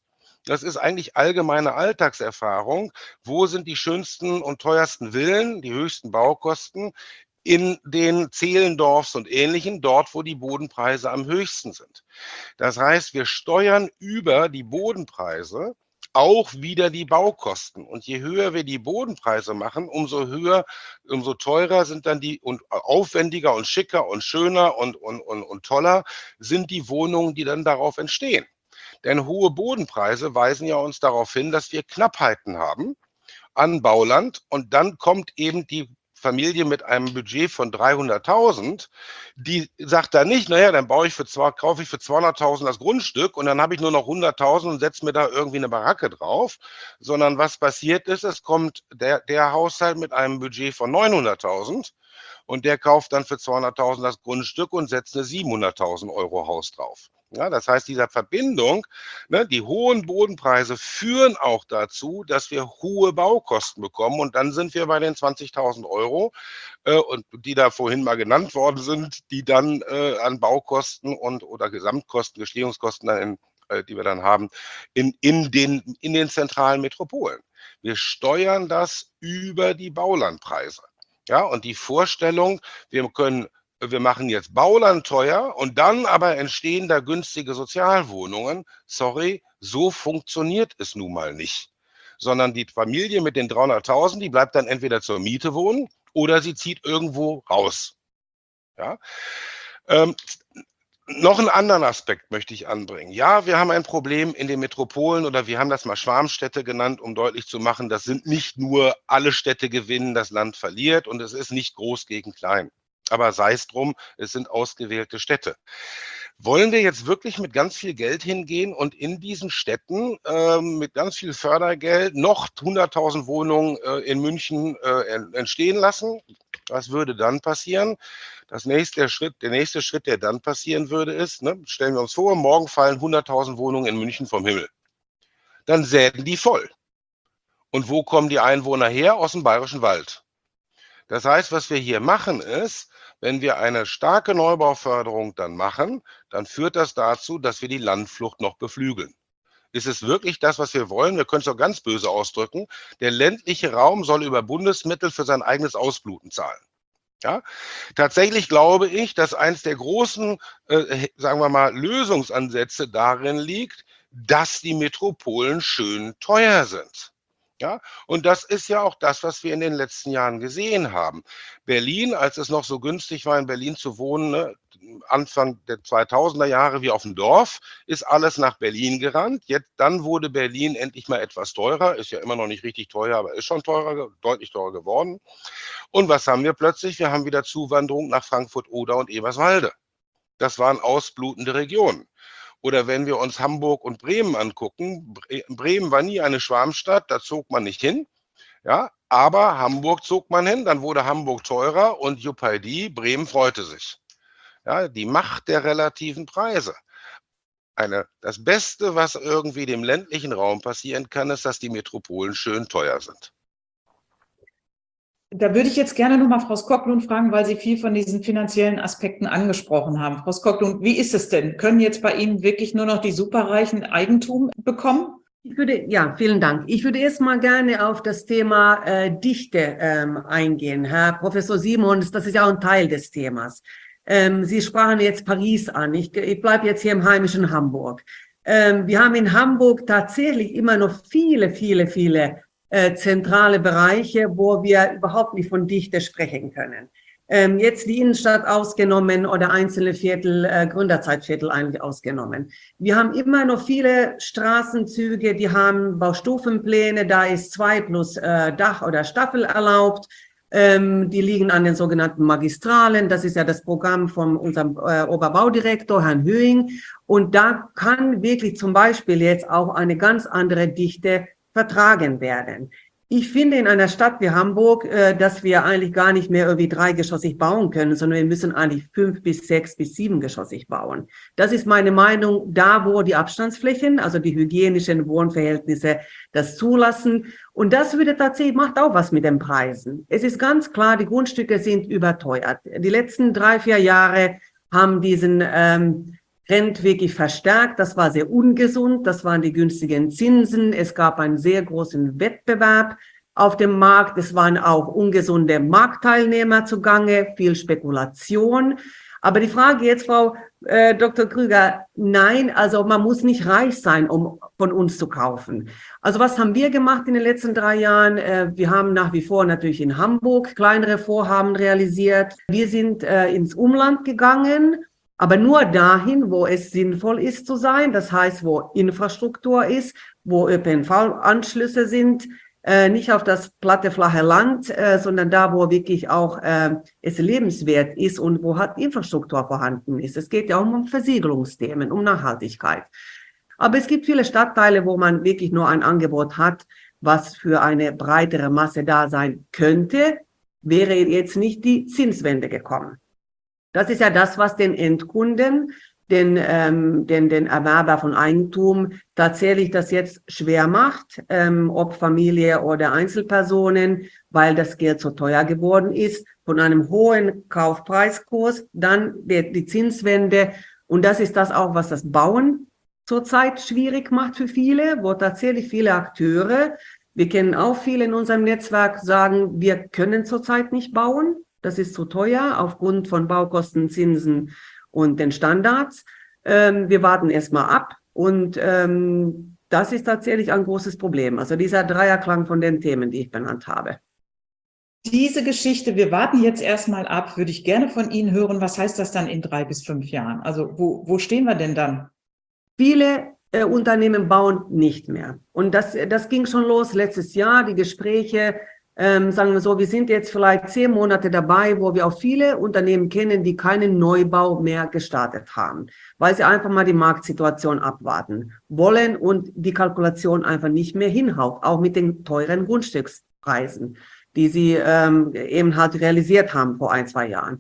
Das ist eigentlich allgemeine Alltagserfahrung. Wo sind die schönsten und teuersten Villen, die höchsten Baukosten? In den Zehlendorfs und Ähnlichen, dort, wo die Bodenpreise am höchsten sind. Das heißt, wir steuern über die Bodenpreise auch wieder die Baukosten. Und je höher wir die Bodenpreise machen, umso höher, umso teurer sind dann die und aufwendiger und schicker und schöner und toller sind die Wohnungen, die dann darauf entstehen. Denn hohe Bodenpreise weisen ja uns darauf hin, dass wir Knappheiten haben an Bauland und dann kommt eben die Familie mit einem Budget von 300.000, die sagt dann nicht, naja, dann kaufe ich für 200.000 das Grundstück und dann habe ich nur noch 100.000 und setze mir da irgendwie eine Baracke drauf, sondern was passiert ist, es kommt der Haushalt mit einem Budget von 900.000 und der kauft dann für 200.000 das Grundstück und setzt eine 700.000 Euro Haus drauf. Ja, das heißt, dieser Verbindung, ne, die hohen Bodenpreise führen auch dazu, dass wir hohe Baukosten bekommen. Und dann sind wir bei den 20.000 Euro, und die da vorhin mal genannt worden sind, die dann an Baukosten oder Gesamtkosten, Gestehungskosten, die wir dann haben, in den zentralen Metropolen. Wir steuern das über die Baulandpreise. Ja, und die Vorstellung, wir machen jetzt Bauland teuer und dann aber entstehen da günstige Sozialwohnungen. Sorry, so funktioniert es nun mal nicht. Sondern die Familie mit den 300.000, die bleibt dann entweder zur Miete wohnen oder sie zieht irgendwo raus. Ja? Noch einen anderen Aspekt möchte ich anbringen. Ja, wir haben ein Problem in den Metropolen oder wir haben das mal Schwarmstädte genannt, um deutlich zu machen, das sind nicht nur alle Städte gewinnen, das Land verliert und es ist nicht groß gegen klein. Aber sei es drum, es sind ausgewählte Städte. Wollen wir jetzt wirklich mit ganz viel Geld hingehen und in diesen Städten mit ganz viel Fördergeld noch 100.000 Wohnungen in München entstehen lassen? Was würde dann passieren? Der nächste Schritt, der dann passieren würde, ist, ne, stellen wir uns vor, morgen fallen 100.000 Wohnungen in München vom Himmel. Dann säten die voll. Und wo kommen die Einwohner her? Aus dem Bayerischen Wald. Das heißt, was wir hier machen ist, wenn wir eine starke Neubauförderung dann machen, dann führt das dazu, dass wir die Landflucht noch beflügeln. Ist es wirklich das, was wir wollen? Wir können es auch ganz böse ausdrücken. Der ländliche Raum soll über Bundesmittel für sein eigenes Ausbluten zahlen. Ja? Tatsächlich glaube ich, dass eins der großen, sagen wir mal, Lösungsansätze darin liegt, dass die Metropolen schön teuer sind. Ja, und das ist ja auch das, was wir in den letzten Jahren gesehen haben. Berlin, als es noch so günstig war, in Berlin zu wohnen, ne, Anfang der 2000er Jahre wie auf dem Dorf, ist alles nach Berlin gerannt. Dann wurde Berlin endlich mal etwas teurer, ist ja immer noch nicht richtig teuer, aber ist schon teurer, deutlich teurer geworden. Und was haben wir plötzlich? Wir haben wieder Zuwanderung nach Frankfurt-Oder und Eberswalde. Das waren ausblutende Regionen. Oder wenn wir uns Hamburg und Bremen angucken, Bremen war nie eine Schwarmstadt, da zog man nicht hin, ja, aber Hamburg zog man hin, dann wurde Hamburg teurer und juppidi, Bremen freute sich. Ja, die Macht der relativen Preise. Das Beste, was irgendwie dem ländlichen Raum passieren kann, ist, dass die Metropolen schön teuer sind. Da würde ich jetzt gerne nochmal Frau Skoglund fragen, weil Sie viel von diesen finanziellen Aspekten angesprochen haben. Frau Skoglund, wie ist es denn? Können jetzt bei Ihnen wirklich nur noch die Superreichen Eigentum bekommen? Vielen Dank. Ich würde erst mal gerne auf das Thema Dichte eingehen. Herr Professor Simons, das ist ja auch ein Teil des Themas. Sie sprachen jetzt Paris an. Ich bleibe jetzt hier im heimischen Hamburg. Wir haben in Hamburg tatsächlich immer noch viele zentrale Bereiche, wo wir überhaupt nicht von Dichte sprechen können. Jetzt die Innenstadt ausgenommen oder einzelne Viertel, Gründerzeitviertel eigentlich ausgenommen. Wir haben immer noch viele Straßenzüge, die haben Baustufenpläne, da ist 2 plus Dach oder Staffel erlaubt. Die liegen an den sogenannten Magistralen. Das ist ja das Programm von unserem Oberbaudirektor, Herrn Höing. Und da kann wirklich zum Beispiel jetzt auch eine ganz andere Dichte vertragen werden. Ich finde in einer Stadt wie Hamburg, dass wir eigentlich gar nicht mehr irgendwie 3-geschossig bauen können, sondern wir müssen eigentlich 5 bis 6 bis 7-geschossig bauen. Das ist meine Meinung, da wo die Abstandsflächen, also die hygienischen Wohnverhältnisse das zulassen. Und das macht auch was mit den Preisen. Es ist ganz klar, die Grundstücke sind überteuert. Die letzten 3-4 Jahre haben diesen Trend wirklich verstärkt. Das war sehr ungesund. Das waren die günstigen Zinsen. Es gab einen sehr großen Wettbewerb auf dem Markt. Es waren auch ungesunde Marktteilnehmer zugange, viel Spekulation. Aber die Frage jetzt, Frau Dr. Krüger, nein, also man muss nicht reich sein, um von uns zu kaufen. Also was haben wir gemacht in den letzten 3 Jahren? Wir haben nach wie vor natürlich in Hamburg kleinere Vorhaben realisiert. Wir sind ins Umland gegangen, aber nur dahin, wo es sinnvoll ist zu sein. Das heißt, wo Infrastruktur ist, wo ÖPNV-Anschlüsse sind, nicht auf das platte, flache Land, sondern da, wo wirklich auch es lebenswert ist und wo halt Infrastruktur vorhanden ist. Es geht ja auch um Versiegelungsthemen, um Nachhaltigkeit. Aber es gibt viele Stadtteile, wo man wirklich nur ein Angebot hat, was für eine breitere Masse da sein könnte, wäre jetzt nicht die Zinswende gekommen. Das ist ja das, was den Endkunden, den Erwerber von Eigentum tatsächlich das jetzt schwer macht, ob Familie oder Einzelpersonen, weil das Geld so teuer geworden ist, von einem hohen Kaufpreiskurs, dann die Zinswende. Und das ist das auch, was das Bauen zurzeit schwierig macht für viele, wo tatsächlich viele Akteure, wir kennen auch viele in unserem Netzwerk, sagen, wir können zurzeit nicht bauen. Das ist zu teuer aufgrund von Baukosten, Zinsen und den Standards. Wir warten erstmal ab und das ist tatsächlich ein großes Problem. Also dieser Dreierklang von den Themen, die ich benannt habe. Diese Geschichte, wir warten jetzt erstmal ab, würde ich gerne von Ihnen hören. Was heißt das dann in 3 bis 5 Jahren? Also wo stehen wir denn dann? Viele Unternehmen bauen nicht mehr. Und das ging schon los letztes Jahr, die Gespräche. Sagen wir so, wir sind jetzt vielleicht 10 Monate dabei, wo wir auch viele Unternehmen kennen, die keinen Neubau mehr gestartet haben, weil sie einfach mal die Marktsituation abwarten wollen und die Kalkulation einfach nicht mehr hinhaut, auch mit den teuren Grundstückspreisen, die sie eben halt realisiert haben vor 1, 2 Jahren.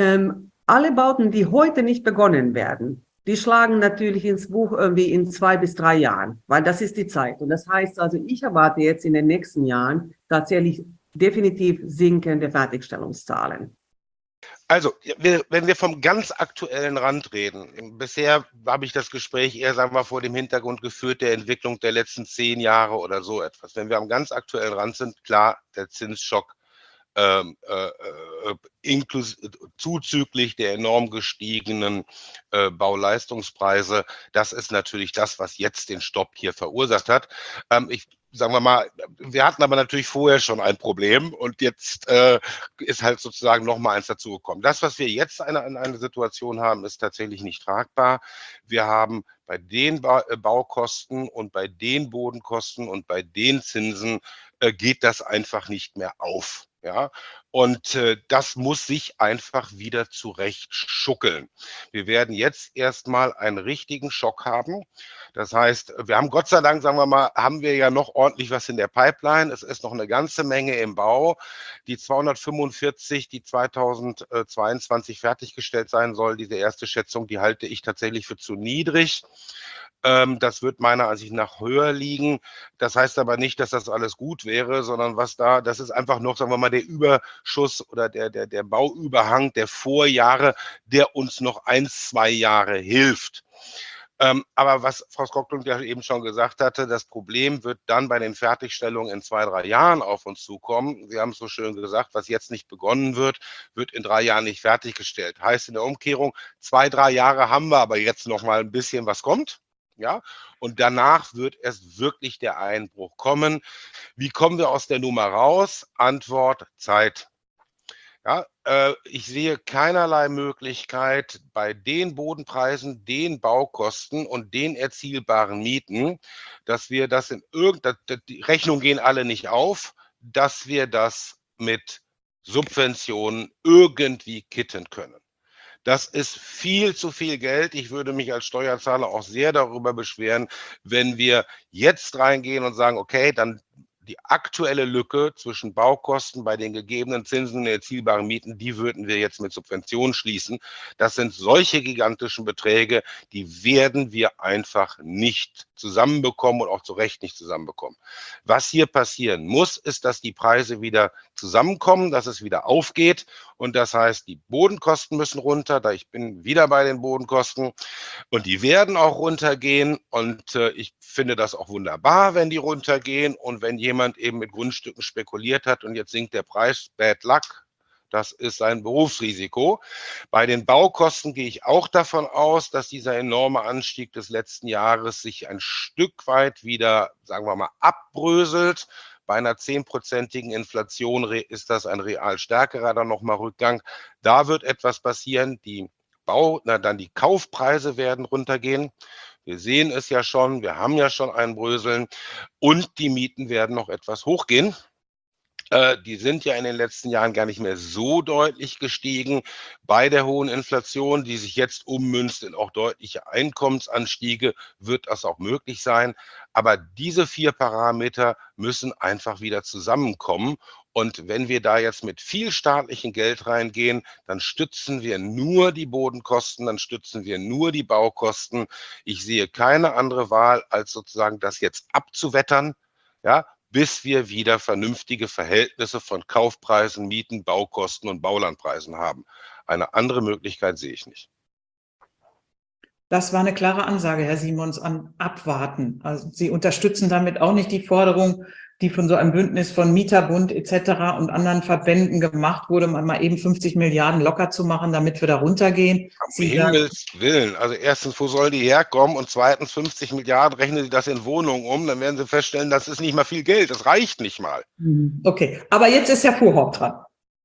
Alle Bauten, die heute nicht begonnen werden, die schlagen natürlich ins Buch irgendwie in 2 bis 3 Jahren, weil das ist die Zeit. Und das heißt also, ich erwarte jetzt in den nächsten Jahren tatsächlich definitiv sinkende Fertigstellungszahlen. Also, wenn wir vom ganz aktuellen Rand reden, bisher habe ich das Gespräch eher, sagen wir, vor dem Hintergrund geführt der Entwicklung der letzten 10 Jahre oder so etwas. Wenn wir am ganz aktuellen Rand sind, klar, der Zinsschock zuzüglich der enorm gestiegenen Bauleistungspreise. Das ist natürlich das, was jetzt den Stopp hier verursacht hat. Sagen wir mal, wir hatten aber natürlich vorher schon ein Problem und jetzt ist halt sozusagen noch mal eins dazugekommen. Das, was wir jetzt in einer Situation haben, ist tatsächlich nicht tragbar. Wir haben bei den Baukosten und bei den Bodenkosten und bei den Zinsen geht das einfach nicht mehr auf. Ja, und das muss sich einfach wieder zurecht schuckeln. Wir werden jetzt erstmal einen richtigen Schock haben. Das heißt, wir haben Gott sei Dank, sagen wir mal, haben wir ja noch ordentlich was in der Pipeline. Es ist noch eine ganze Menge im Bau. Die 245, die 2022 fertiggestellt sein soll, diese erste Schätzung, die halte ich tatsächlich für zu niedrig. Das wird meiner Ansicht nach höher liegen. Das heißt aber nicht, dass das alles gut wäre, sondern das ist einfach noch, sagen wir mal, der Überschuss oder der Bauüberhang der Vorjahre, der uns noch 1, 2 Jahre hilft. Aber was Frau Skoglund ja eben schon gesagt hatte, das Problem wird dann bei den Fertigstellungen in 2, 3 Jahren auf uns zukommen. Sie haben es so schön gesagt, was jetzt nicht begonnen wird, wird in 3 Jahren nicht fertiggestellt. Heißt in der Umkehrung, 2, 3 Jahre haben wir aber jetzt noch mal ein bisschen, was kommt. Ja, und danach wird erst wirklich der Einbruch kommen. Wie kommen wir aus der Nummer raus? Antwort: Zeit. Ja, ich sehe keinerlei Möglichkeit bei den Bodenpreisen, den Baukosten und den erzielbaren Mieten, dass wir das die Rechnungen gehen alle nicht auf, dass wir das mit Subventionen irgendwie kitten können. Das ist viel zu viel Geld. Ich würde mich als Steuerzahler auch sehr darüber beschweren, wenn wir jetzt reingehen und sagen, okay, dann die aktuelle Lücke zwischen Baukosten bei den gegebenen Zinsen und erzielbaren Mieten, die würden wir jetzt mit Subventionen schließen. Das sind solche gigantischen Beträge, die werden wir einfach nicht zusammenbekommen und auch zu Recht nicht zusammenbekommen. Was hier passieren muss, ist, dass die Preise wieder zusammenkommen, dass es wieder aufgeht. Und das heißt, die Bodenkosten müssen runter. Ich bin wieder bei den Bodenkosten. Und die werden auch runtergehen. Und ich finde das auch wunderbar, wenn die runtergehen. Und wenn jemand eben mit Grundstücken spekuliert hat und jetzt sinkt der Preis, bad luck. Das ist sein Berufsrisiko. Bei den Baukosten gehe ich auch davon aus, dass dieser enorme Anstieg des letzten Jahres sich ein Stück weit wieder, sagen wir mal, abbröselt. Bei einer 10%igen Inflation ist das ein real stärkerer dann nochmal Rückgang. Da wird etwas passieren. Die Kaufpreise werden runtergehen. Wir sehen es ja schon, wir haben ja schon ein Bröseln und die Mieten werden noch etwas hochgehen. Die sind ja in den letzten Jahren gar nicht mehr so deutlich gestiegen. Bei der hohen Inflation, die sich jetzt ummünzt in auch deutliche Einkommensanstiege, wird das auch möglich sein. Aber diese 4 Parameter müssen einfach wieder zusammenkommen. Und wenn wir da jetzt mit viel staatlichem Geld reingehen, dann stützen wir nur die Bodenkosten, dann stützen wir nur die Baukosten. Ich sehe keine andere Wahl, als sozusagen das jetzt abzuwettern, ja, bis wir wieder vernünftige Verhältnisse von Kaufpreisen, Mieten, Baukosten und Baulandpreisen haben. Eine andere Möglichkeit sehe ich nicht. Das war eine klare Ansage, Herr Simons, an Abwarten. Also Sie unterstützen damit auch nicht die Forderung, die von so einem Bündnis von Mieterbund etc. und anderen Verbänden gemacht wurde, mal eben 50 Milliarden locker zu machen, damit wir da runtergehen. Um Himmels Willen. Also erstens, wo soll die herkommen? Und zweitens, 50 Milliarden, rechnen Sie das in Wohnungen um, dann werden Sie feststellen, das ist nicht mal viel Geld. Das reicht nicht mal. Okay, aber jetzt ist Herr Fuhrhoff dran.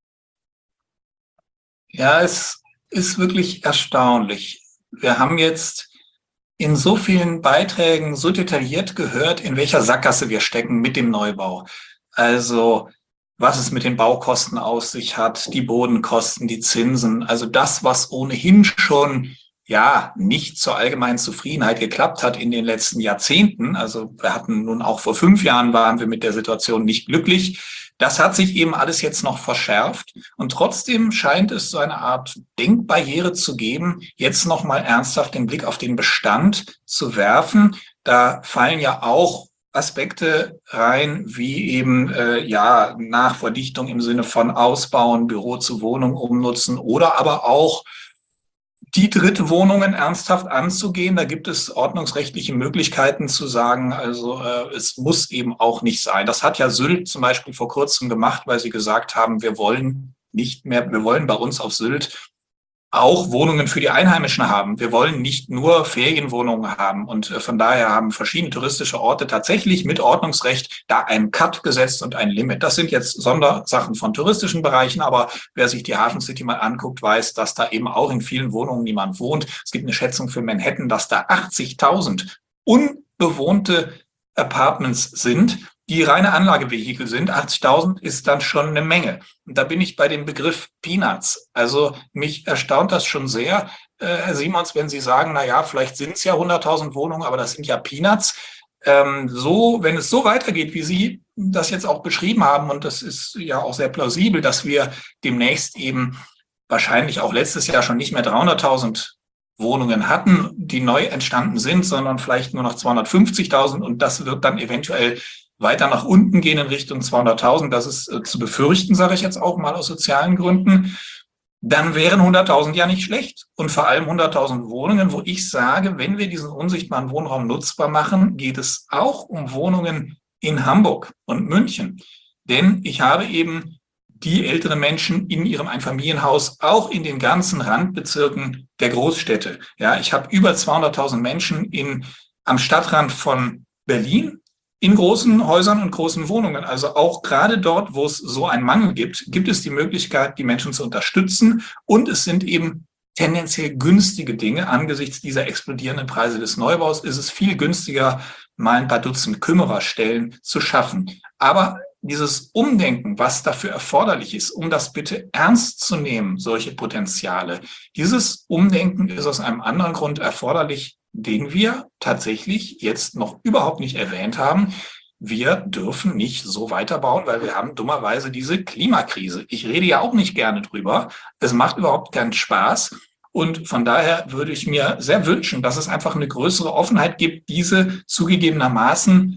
Ja, es ist wirklich erstaunlich. Wir haben jetzt in so vielen Beiträgen so detailliert gehört, in welcher Sackgasse wir stecken mit dem Neubau. Also was es mit den Baukosten auf sich hat, die Bodenkosten, die Zinsen, also das, was ohnehin schon ja nicht zur allgemeinen Zufriedenheit geklappt hat in den letzten Jahrzehnten. Also wir hatten nun auch vor 5 Jahren waren wir mit der Situation nicht glücklich. Das hat sich eben alles jetzt noch verschärft und trotzdem scheint es so eine Art Denkbarriere zu geben, jetzt noch mal ernsthaft den Blick auf den Bestand zu werfen. Da fallen ja auch Aspekte rein, wie eben Nachverdichtung im Sinne von Ausbauen, Büro zu Wohnung umnutzen oder aber auch die Drittwohnungen ernsthaft anzugehen. Da gibt es ordnungsrechtliche Möglichkeiten zu sagen, also es muss eben auch nicht sein. Das hat ja Sylt zum Beispiel vor kurzem gemacht, weil sie gesagt haben, wir wollen bei uns auf Sylt auch Wohnungen für die Einheimischen haben. Wir wollen nicht nur Ferienwohnungen haben. Und von daher haben verschiedene touristische Orte tatsächlich mit Ordnungsrecht da einen Cut gesetzt und ein Limit. Das sind jetzt Sondersachen von touristischen Bereichen, aber wer sich die Hafen City mal anguckt, weiß, dass da eben auch in vielen Wohnungen niemand wohnt. Es gibt eine Schätzung für Manhattan, dass da 80.000 unbewohnte Apartments sind, die reine Anlagevehikel sind. 80.000 ist dann schon eine Menge. Und da bin ich bei dem Begriff Peanuts. Also mich erstaunt das schon sehr, Herr Simons, wenn Sie sagen, na ja, vielleicht sind es ja 100.000 Wohnungen, aber das sind ja Peanuts. Wenn es so weitergeht, wie Sie das jetzt auch beschrieben haben, und das ist ja auch sehr plausibel, dass wir demnächst eben wahrscheinlich auch letztes Jahr schon nicht mehr 300.000 Wohnungen hatten, die neu entstanden sind, sondern vielleicht nur noch 250.000 und das wird dann eventuell weiter nach unten gehen in Richtung 200.000. Das ist zu befürchten, sage ich jetzt auch mal aus sozialen Gründen. Dann wären 100.000 ja nicht schlecht und vor allem 100.000 Wohnungen, wo ich sage, wenn wir diesen unsichtbaren Wohnraum nutzbar machen, geht es auch um Wohnungen in Hamburg und München. Denn ich habe eben die älteren Menschen in ihrem Einfamilienhaus auch in den ganzen Randbezirken der Großstädte. Ja, ich habe über 200.000 Menschen am Stadtrand von Berlin in großen Häusern und großen Wohnungen. Also auch gerade dort, wo es so einen Mangel gibt, gibt es die Möglichkeit, die Menschen zu unterstützen. Und es sind eben tendenziell günstige Dinge. Angesichts dieser explodierenden Preise des Neubaus ist es viel günstiger, mal ein paar Dutzend Kümmererstellen zu schaffen. Aber dieses Umdenken, was dafür erforderlich ist, um das bitte ernst zu nehmen, solche Potenziale, dieses Umdenken ist aus einem anderen Grund erforderlich, den wir tatsächlich jetzt noch überhaupt nicht erwähnt haben, wir dürfen nicht so weiterbauen, weil wir haben dummerweise diese Klimakrise. Ich rede ja auch nicht gerne drüber. Es macht überhaupt keinen Spaß. Und von daher würde ich mir sehr wünschen, dass es einfach eine größere Offenheit gibt, diese zugegebenermaßen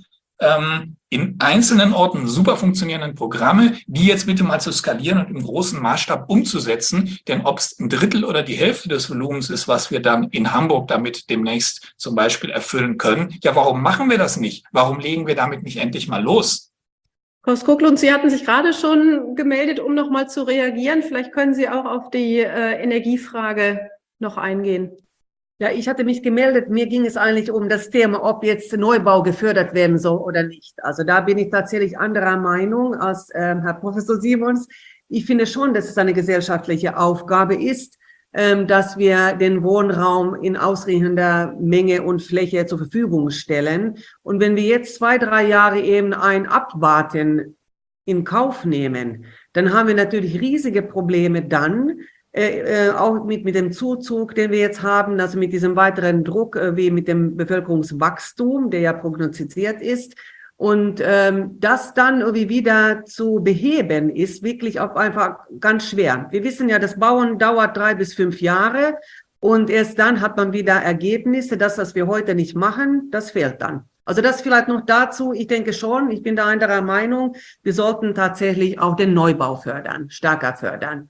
in einzelnen Orten super funktionierenden Programme, die jetzt bitte mal zu skalieren und im großen Maßstab umzusetzen. Denn ob es ein Drittel oder die Hälfte des Volumens ist, was wir dann in Hamburg damit demnächst zum Beispiel erfüllen können, ja, warum machen wir das nicht? Warum legen wir damit nicht endlich mal los? Frau Skoglund, Sie hatten sich gerade schon gemeldet, um nochmal zu reagieren. Vielleicht können Sie auch auf die Energiefrage noch eingehen. Ja, ich hatte mich gemeldet. Mir ging es eigentlich um das Thema, ob jetzt Neubau gefördert werden soll oder nicht. Also da bin ich tatsächlich anderer Meinung als Herr Professor Simons. Ich finde schon, dass es eine gesellschaftliche Aufgabe ist, dass wir den Wohnraum in ausreichender Menge und Fläche zur Verfügung stellen. Und wenn wir jetzt 2-3 Jahre eben ein Abwarten in Kauf nehmen, dann haben wir natürlich riesige Probleme dann, auch mit dem Zuzug, den wir jetzt haben, also mit diesem weiteren Druck, wie mit dem Bevölkerungswachstum, der ja prognostiziert ist. Und das dann irgendwie wieder zu beheben, ist wirklich auch einfach ganz schwer. Wir wissen ja, das Bauen dauert 3 bis 5 Jahre und erst dann hat man wieder Ergebnisse. Das, was wir heute nicht machen, das fehlt dann. Also das vielleicht noch dazu. Ich denke schon, ich bin da anderer Meinung, wir sollten tatsächlich auch den Neubau fördern, stärker fördern.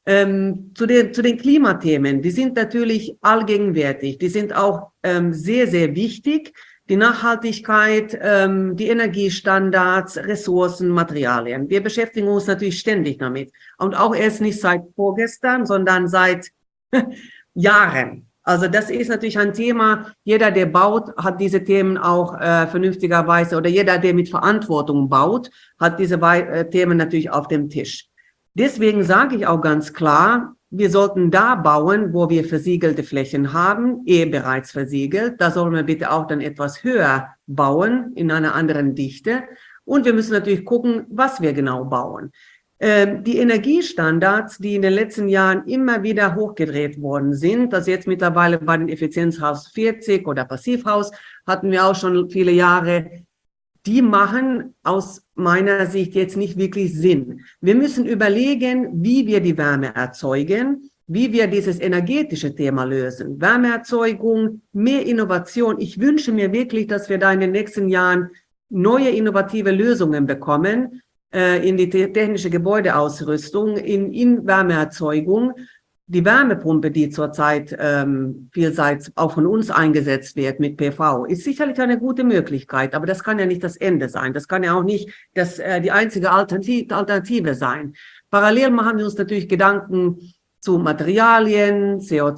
Zu den Klimathemen, die sind natürlich allgegenwärtig, die sind auch sehr, sehr wichtig. Die Nachhaltigkeit, die Energiestandards, Ressourcen, Materialien. Wir beschäftigen uns natürlich ständig damit. Und auch erst nicht seit vorgestern, sondern seit Jahren. Also das ist natürlich ein Thema. Jeder, der baut, hat diese Themen auch vernünftigerweise, oder jeder, der mit Verantwortung baut, hat diese Themen natürlich auf dem Tisch. Deswegen sage ich auch ganz klar, wir sollten da bauen, wo wir versiegelte Flächen haben, bereits versiegelt. Da sollen wir bitte auch dann etwas höher bauen, in einer anderen Dichte. Und wir müssen natürlich gucken, was wir genau bauen. Die Energiestandards, die in den letzten Jahren immer wieder hochgedreht worden sind, also jetzt mittlerweile bei den Effizienzhaus 40 oder Passivhaus, hatten wir auch schon viele Jahre, die machen aus meiner Sicht jetzt nicht wirklich Sinn. Wir müssen überlegen, wie wir die Wärme erzeugen, wie wir dieses energetische Thema lösen. Wärmeerzeugung, mehr Innovation. Ich wünsche mir wirklich, dass wir da in den nächsten Jahren neue innovative Lösungen bekommen, in die technische Gebäudeausrüstung, in Wärmeerzeugung. Die Wärmepumpe, die zurzeit vielseits auch von uns eingesetzt wird mit PV, ist sicherlich eine gute Möglichkeit, aber das kann ja nicht das Ende sein. Das kann ja auch nicht die einzige Alternative sein. Parallel machen wir uns natürlich Gedanken zu Materialien,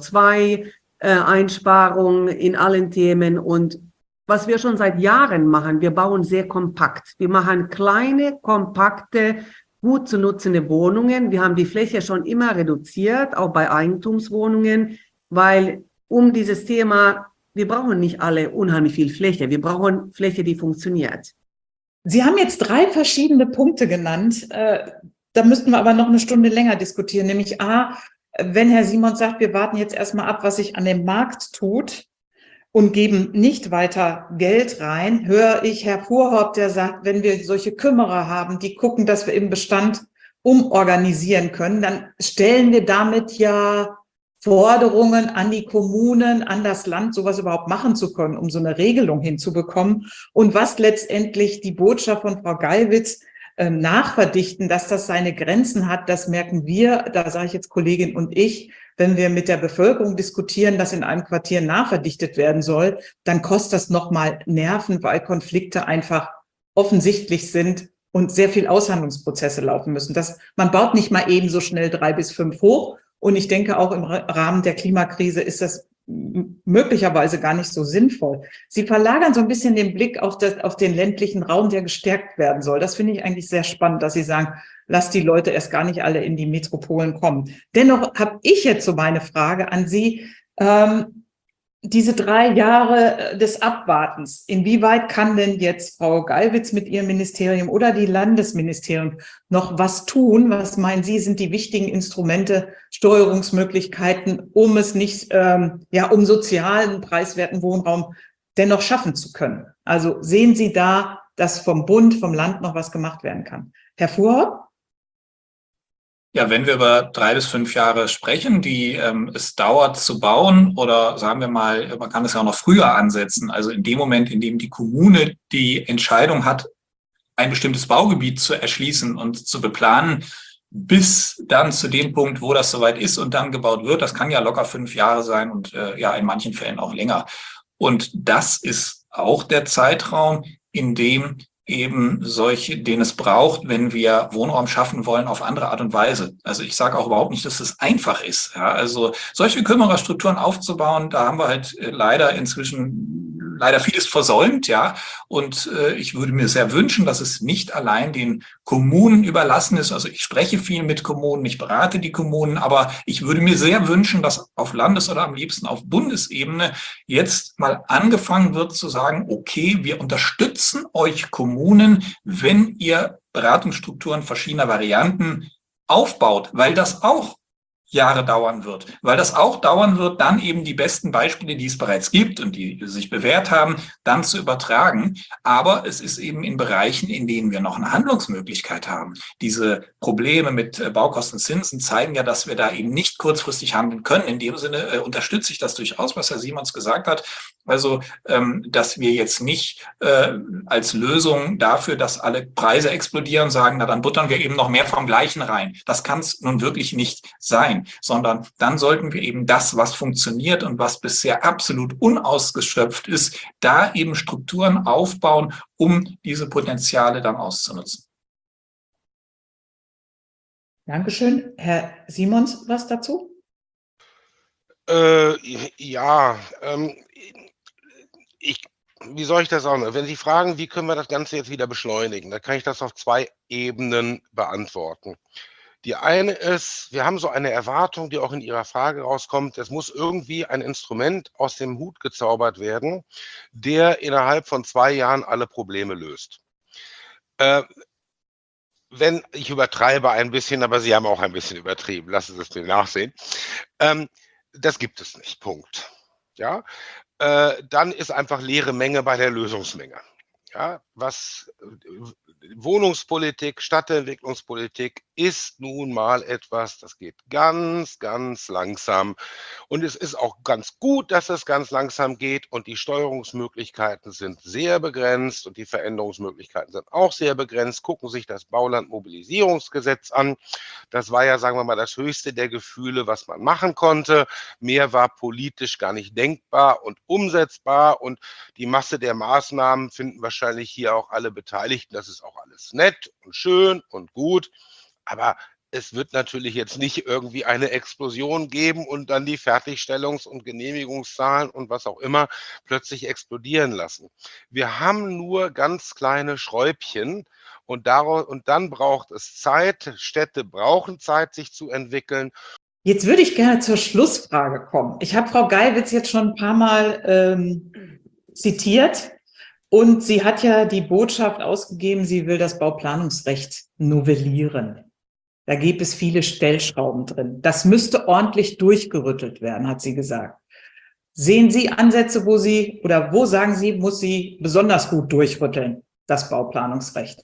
CO2-Einsparung in allen Themen. Und was wir schon seit Jahren machen, wir bauen sehr kompakt. Wir machen kleine, kompakte, gut zu nutzende Wohnungen. Wir haben die Fläche schon immer reduziert, auch bei Eigentumswohnungen, weil dieses Thema, wir brauchen nicht alle unheimlich viel Fläche. Wir brauchen Fläche, die funktioniert. Sie haben jetzt 3 verschiedene Punkte genannt. Da müssten wir aber noch eine Stunde länger diskutieren. Nämlich wenn Herr Simons sagt, wir warten jetzt erstmal ab, was sich an dem Markt tut und geben nicht weiter Geld rein, höre ich Herr Fuhrhopp, der sagt, wenn wir solche Kümmerer haben, die gucken, dass wir im Bestand umorganisieren können, dann stellen wir damit ja Forderungen an die Kommunen, an das Land, sowas überhaupt machen zu können, um so eine Regelung hinzubekommen. Und was letztendlich die Botschaft von Frau Geiwitz nachverdichten, dass das seine Grenzen hat, das merken wir, da sage ich jetzt Kollegin und ich, wenn wir mit der Bevölkerung diskutieren, dass in einem Quartier nachverdichtet werden soll, dann kostet das nochmal Nerven, weil Konflikte einfach offensichtlich sind und sehr viel Aushandlungsprozesse laufen müssen. Man baut nicht mal eben so schnell 3 bis 5 hoch. Und ich denke, auch im Rahmen der Klimakrise ist das möglicherweise gar nicht so sinnvoll. Sie verlagern so ein bisschen den Blick auf den ländlichen Raum, der gestärkt werden soll. Das finde ich eigentlich sehr spannend, dass Sie sagen, lasst die Leute erst gar nicht alle in die Metropolen kommen. Dennoch habe ich jetzt so meine Frage an Sie. Diese 3 Jahre des Abwartens, inwieweit kann denn jetzt Frau Geiwitz mit ihrem Ministerium oder die Landesministerien noch was tun? Was meinen Sie, sind die wichtigen Instrumente, Steuerungsmöglichkeiten, um es nicht, um sozialen, preiswerten Wohnraum dennoch schaffen zu können? Also sehen Sie da dass vom Bund, vom Land noch was gemacht werden kann. Herr Fuhrhopp? Ja, wenn wir über 3 bis 5 Jahre sprechen, die es dauert zu bauen, oder sagen wir mal, man kann es ja auch noch früher ansetzen, also in dem Moment, in dem die Kommune die Entscheidung hat, ein bestimmtes Baugebiet zu erschließen und zu beplanen, bis dann zu dem Punkt, wo das soweit ist und dann gebaut wird, das kann ja locker 5 Jahre sein und ja in manchen Fällen auch länger. Und das ist auch der Zeitraum, in dem eben solche, den es braucht, wenn wir Wohnraum schaffen wollen auf andere Art und Weise. Also ich sage auch überhaupt nicht, dass es einfach ist. Ja, also solche Kümmererstrukturen aufzubauen, da haben wir halt leider vieles versäumt, ja. Und ich würde mir sehr wünschen, dass es nicht allein den Kommunen überlassen ist. Also ich spreche viel mit Kommunen, ich berate die Kommunen, aber ich würde mir sehr wünschen, dass auf Landes- oder am liebsten auf Bundesebene jetzt mal angefangen wird zu sagen, okay, wir unterstützen euch Kommunen, wenn ihr Beratungsstrukturen verschiedener Varianten aufbaut, weil das auch Jahre dauern wird, weil das auch dauern wird, dann eben die besten Beispiele, die es bereits gibt und die sich bewährt haben, dann zu übertragen. Aber es ist eben in Bereichen, in denen wir noch eine Handlungsmöglichkeit haben. Diese Probleme mit Baukostenzinsen zeigen ja, dass wir da eben nicht kurzfristig handeln können. In dem Sinne unterstütze ich das durchaus, was Herr Simons gesagt hat. Also, dass wir jetzt nicht als Lösung dafür, dass alle Preise explodieren, sagen, na dann buttern wir eben noch mehr vom Gleichen rein. Das kann es nun wirklich nicht sein, sondern dann sollten wir eben das, was funktioniert und was bisher absolut unausgeschöpft ist, da eben Strukturen aufbauen, um diese Potenziale dann auszunutzen. Dankeschön. Herr Simons, was dazu? Wie soll ich das auch noch? Wenn Sie fragen, wie können wir das Ganze jetzt wieder beschleunigen, dann kann ich das auf 2 Ebenen beantworten. Die eine ist, wir haben so eine Erwartung, die auch in Ihrer Frage rauskommt, es muss irgendwie ein Instrument aus dem Hut gezaubert werden, der innerhalb von 2 Jahren alle Probleme löst. Wenn ich übertreibe ein bisschen, aber Sie haben auch ein bisschen übertrieben, lassen Sie es mir nachsehen. Das gibt es nicht, Punkt. Ja, dann ist einfach leere Menge bei der Lösungsmenge. Ja, was Wohnungspolitik, Stadtentwicklungspolitik ist nun mal etwas, das geht ganz, ganz langsam. Und es ist auch ganz gut, dass es ganz langsam geht und die Steuerungsmöglichkeiten sind sehr begrenzt und die Veränderungsmöglichkeiten sind auch sehr begrenzt. Gucken Sie sich das Baulandmobilisierungsgesetz an. Das war ja, sagen wir mal, das höchste der Gefühle, was man machen konnte. Mehr war politisch gar nicht denkbar und umsetzbar und die Masse der Maßnahmen finden wahrscheinlich hier auch alle Beteiligten. Das ist auch alles nett und schön und gut, aber es wird natürlich jetzt nicht irgendwie eine Explosion geben und dann die Fertigstellungs- und Genehmigungszahlen und was auch immer plötzlich explodieren lassen. Wir haben nur ganz kleine Schräubchen und dann braucht es Zeit. Städte brauchen Zeit, sich zu entwickeln. Jetzt würde ich gerne zur Schlussfrage kommen. Ich habe Frau Geiwitz jetzt schon ein paar Mal zitiert. Und sie hat ja die Botschaft ausgegeben, sie will das Bauplanungsrecht novellieren. Da gibt es viele Stellschrauben drin. Das müsste ordentlich durchgerüttelt werden, hat sie gesagt. Sehen Sie Ansätze, wo sagen Sie, muss sie besonders gut durchrütteln, das Bauplanungsrecht?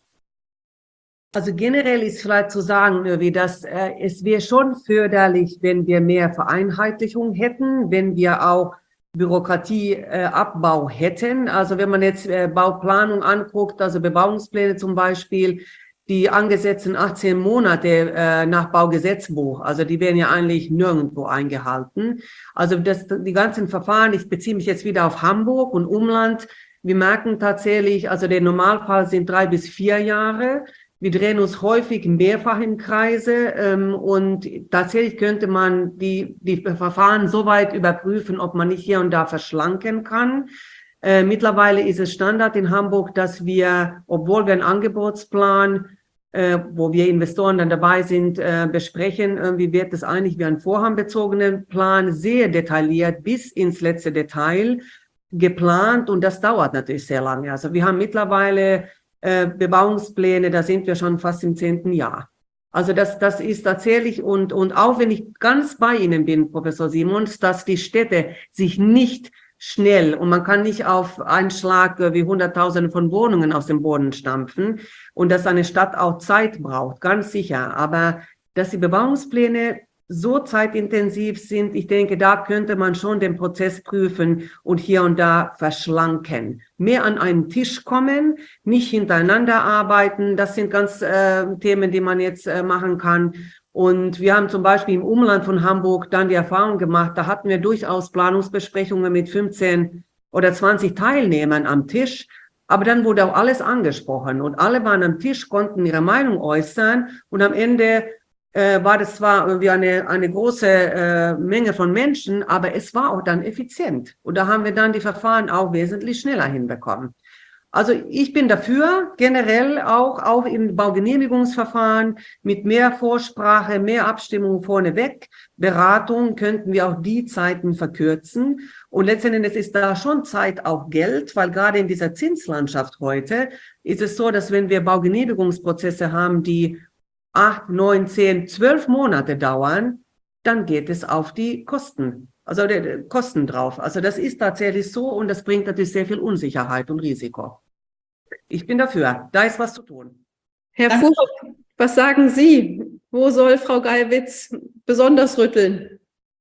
Also generell ist vielleicht zu sagen, dass es wäre schon förderlich, wenn wir mehr Vereinheitlichung hätten, wenn wir auch Bürokratieabbau hätten. Also wenn man jetzt Bauplanung anguckt, also Bebauungspläne zum Beispiel, die angesetzten 18 Monate nach Baugesetzbuch, also die werden ja eigentlich nirgendwo eingehalten. Also die ganzen Verfahren, ich beziehe mich jetzt wieder auf Hamburg und Umland, wir merken tatsächlich, also der Normalfall sind 3 bis 4 Jahre. Wir drehen uns häufig mehrfach im Kreise und tatsächlich könnte man die Verfahren so weit überprüfen, ob man nicht hier und da verschlanken kann. Mittlerweile ist es Standard in Hamburg, dass wir, obwohl wir einen Angebotsplan, wo wir Investoren dann dabei sind, besprechen, irgendwie wird es eigentlich wie ein vorhabenzogenen Plan sehr detailliert bis ins letzte Detail geplant und das dauert natürlich sehr lange. Also wir haben mittlerweile Bebauungspläne, da sind wir schon fast im 10. Jahr. Also das ist tatsächlich und auch wenn ich ganz bei Ihnen bin, Professor Simons, dass die Städte sich nicht schnell und man kann nicht auf einen Schlag wie Hunderttausende von Wohnungen aus dem Boden stampfen und dass eine Stadt auch Zeit braucht, ganz sicher. Aber dass die Bebauungspläne so zeitintensiv sind, ich denke, da könnte man schon den Prozess prüfen und hier und da verschlanken. Mehr an einen Tisch kommen, nicht hintereinander arbeiten, das sind ganz Themen, die man jetzt machen kann. Und wir haben zum Beispiel im Umland von Hamburg dann die Erfahrung gemacht, da hatten wir durchaus Planungsbesprechungen mit 15 oder 20 Teilnehmern am Tisch, aber dann wurde auch alles angesprochen und alle waren am Tisch, konnten ihre Meinung äußern und am Ende war das zwar irgendwie eine große Menge von Menschen, aber es war auch dann effizient. Und da haben wir dann die Verfahren auch wesentlich schneller hinbekommen. Also ich bin dafür, generell auch im Baugenehmigungsverfahren mit mehr Vorsprache, mehr Abstimmung vorneweg, Beratung, könnten wir auch die Zeiten verkürzen. Und letzten Endes ist da schon Zeit auch Geld, weil gerade in dieser Zinslandschaft heute ist es so, dass wenn wir Baugenehmigungsprozesse haben, die 8, 9, 10, 12 Monate dauern, dann geht es auf die Kosten, also die Kosten drauf. Also das ist tatsächlich so und das bringt natürlich sehr viel Unsicherheit und Risiko. Ich bin dafür, da ist was zu tun. Herr Fuhrhoff, was sagen Sie? Wo soll Frau Geiwitz besonders rütteln?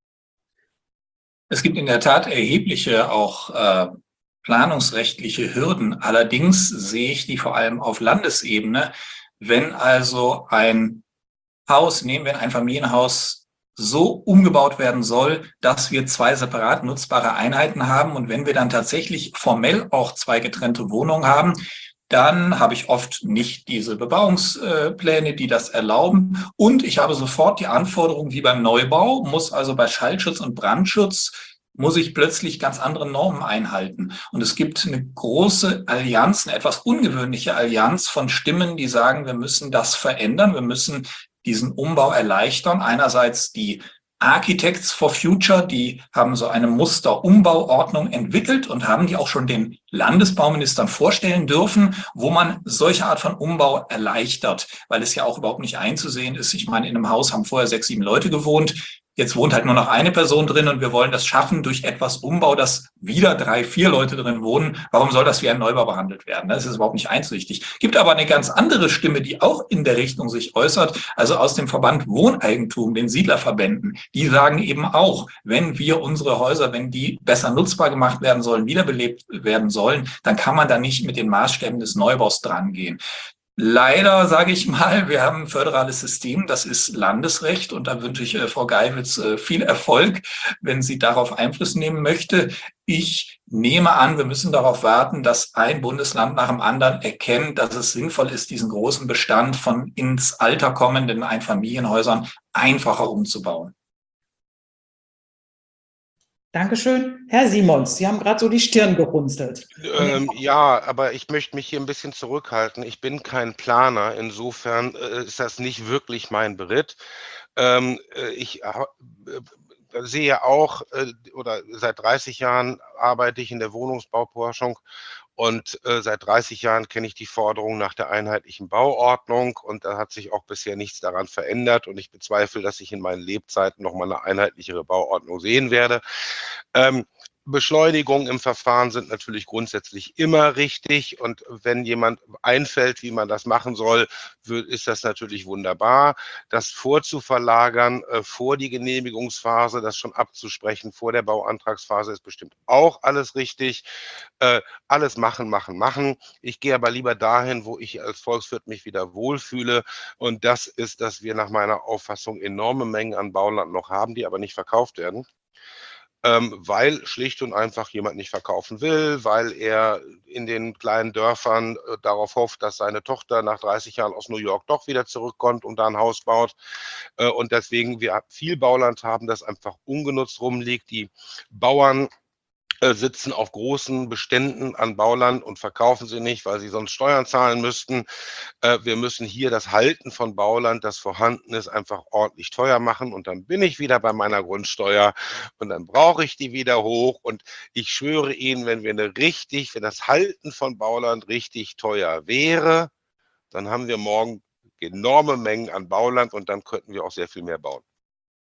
Es gibt in der Tat erhebliche auch planungsrechtliche Hürden. Allerdings sehe ich die vor allem auf Landesebene. Wenn also ein Haus, nehmen wir ein Familienhaus, so umgebaut werden soll, dass wir 2 separat nutzbare Einheiten haben und wenn wir dann tatsächlich formell auch 2 getrennte Wohnungen haben, dann habe ich oft nicht diese Bebauungspläne, die das erlauben. Und ich habe sofort die Anforderung wie beim Neubau, muss also bei Schallschutz und Brandschutz muss ich plötzlich ganz andere Normen einhalten. Und es gibt eine große Allianz, eine etwas ungewöhnliche Allianz von Stimmen, die sagen, wir müssen das verändern, wir müssen diesen Umbau erleichtern. Einerseits die Architects for Future, die haben so eine Musterumbauordnung entwickelt und haben die auch schon den Landesbauministern vorstellen dürfen, wo man solche Art von Umbau erleichtert, weil es ja auch überhaupt nicht einzusehen ist. Ich meine, in einem Haus haben vorher 6, 7 Leute gewohnt. Jetzt wohnt halt nur noch eine Person drin und wir wollen das schaffen durch etwas Umbau, dass wieder 3, 4 Leute drin wohnen. Warum soll das wie ein Neubau behandelt werden? Das ist überhaupt nicht einsichtig. Gibt aber eine ganz andere Stimme, die auch in der Richtung sich äußert, also aus dem Verband Wohneigentum, den Siedlerverbänden. Die sagen eben auch, wenn wir unsere Häuser, wenn die besser nutzbar gemacht werden sollen, wiederbelebt werden sollen, dann kann man da nicht mit den Maßstäben des Neubaus drangehen. Leider, sage ich mal, wir haben ein föderales System, das ist Landesrecht und da wünsche ich Frau Geiwitz viel Erfolg, wenn sie darauf Einfluss nehmen möchte. Ich nehme an, wir müssen darauf warten, dass ein Bundesland nach dem anderen erkennt, dass es sinnvoll ist, diesen großen Bestand von ins Alter kommenden Einfamilienhäusern einfacher umzubauen. Dankeschön. Herr Simons, Sie haben gerade so die Stirn gerunzelt. Ja, aber ich möchte mich hier ein bisschen zurückhalten. Ich bin kein Planer, insofern ist das nicht wirklich mein Beritt. Ich sehe auch, oder seit 30 Jahren arbeite ich in der Wohnungsbauforschung und seit 30 Jahren kenne ich die Forderung nach der einheitlichen Bauordnung und da hat sich auch bisher nichts daran verändert und ich bezweifle, dass ich in meinen Lebzeiten noch mal eine einheitlichere Bauordnung sehen werde. Beschleunigungen im Verfahren sind natürlich grundsätzlich immer richtig und wenn jemand einfällt, wie man das machen soll, ist das natürlich wunderbar. Das vorzuverlagern vor die Genehmigungsphase, das schon abzusprechen vor der Bauantragsphase ist bestimmt auch alles richtig. Alles machen, machen, machen. Ich gehe aber lieber dahin, wo ich als Volkswirt mich wieder wohlfühle und das ist, dass wir nach meiner Auffassung enorme Mengen an Bauland noch haben, die aber nicht verkauft werden. Weil schlicht und einfach jemand nicht verkaufen will, weil er in den kleinen Dörfern darauf hofft, dass seine Tochter nach 30 Jahren aus New York doch wieder zurückkommt und da ein Haus baut. Und deswegen wir viel Bauland haben, das einfach ungenutzt rumliegt. Die Bauern sitzen auf großen Beständen an Bauland und verkaufen sie nicht, weil sie sonst Steuern zahlen müssten. Wir müssen hier das Halten von Bauland, das vorhanden ist, einfach ordentlich teuer machen. Und dann bin ich wieder bei meiner Grundsteuer und dann brauche ich die wieder hoch. Und ich schwöre Ihnen, wenn das Halten von Bauland richtig teuer wäre, dann haben wir morgen enorme Mengen an Bauland und dann könnten wir auch sehr viel mehr bauen.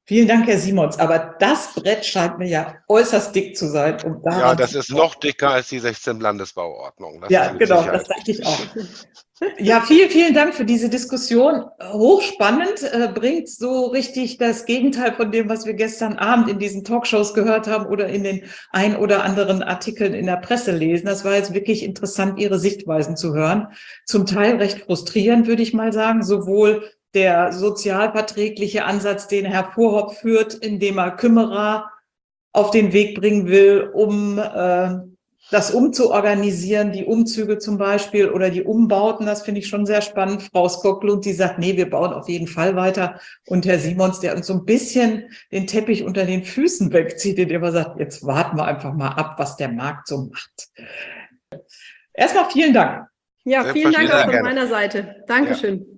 Vielen Dank, Herr Simons. Aber das Brett scheint mir ja äußerst dick zu sein. Ja, das ist noch dicker als die 16 Landesbauordnungen. Ja, genau, das dachte ich auch. Ja, vielen, vielen Dank für diese Diskussion. Hochspannend, bringt so richtig das Gegenteil von dem, was wir gestern Abend in diesen Talkshows gehört haben oder in den ein oder anderen Artikeln in der Presse lesen. Das war jetzt wirklich interessant, Ihre Sichtweisen zu hören. Zum Teil recht frustrierend, würde ich mal sagen, sowohl der sozialverträgliche Ansatz, den Herr Fuhrhopp führt, indem er Kümmerer auf den Weg bringen will, um das umzuorganisieren, die Umzüge zum Beispiel oder die Umbauten, das finde ich schon sehr spannend. Frau Skoglund, die sagt, nee, wir bauen auf jeden Fall weiter. Und Herr Simons, der uns so ein bisschen den Teppich unter den Füßen wegzieht, indem er sagt, jetzt warten wir einfach mal ab, was der Markt so macht. Erstmal vielen Dank. Ja, vielen Dank auch von meiner Seite. Dankeschön. Ja.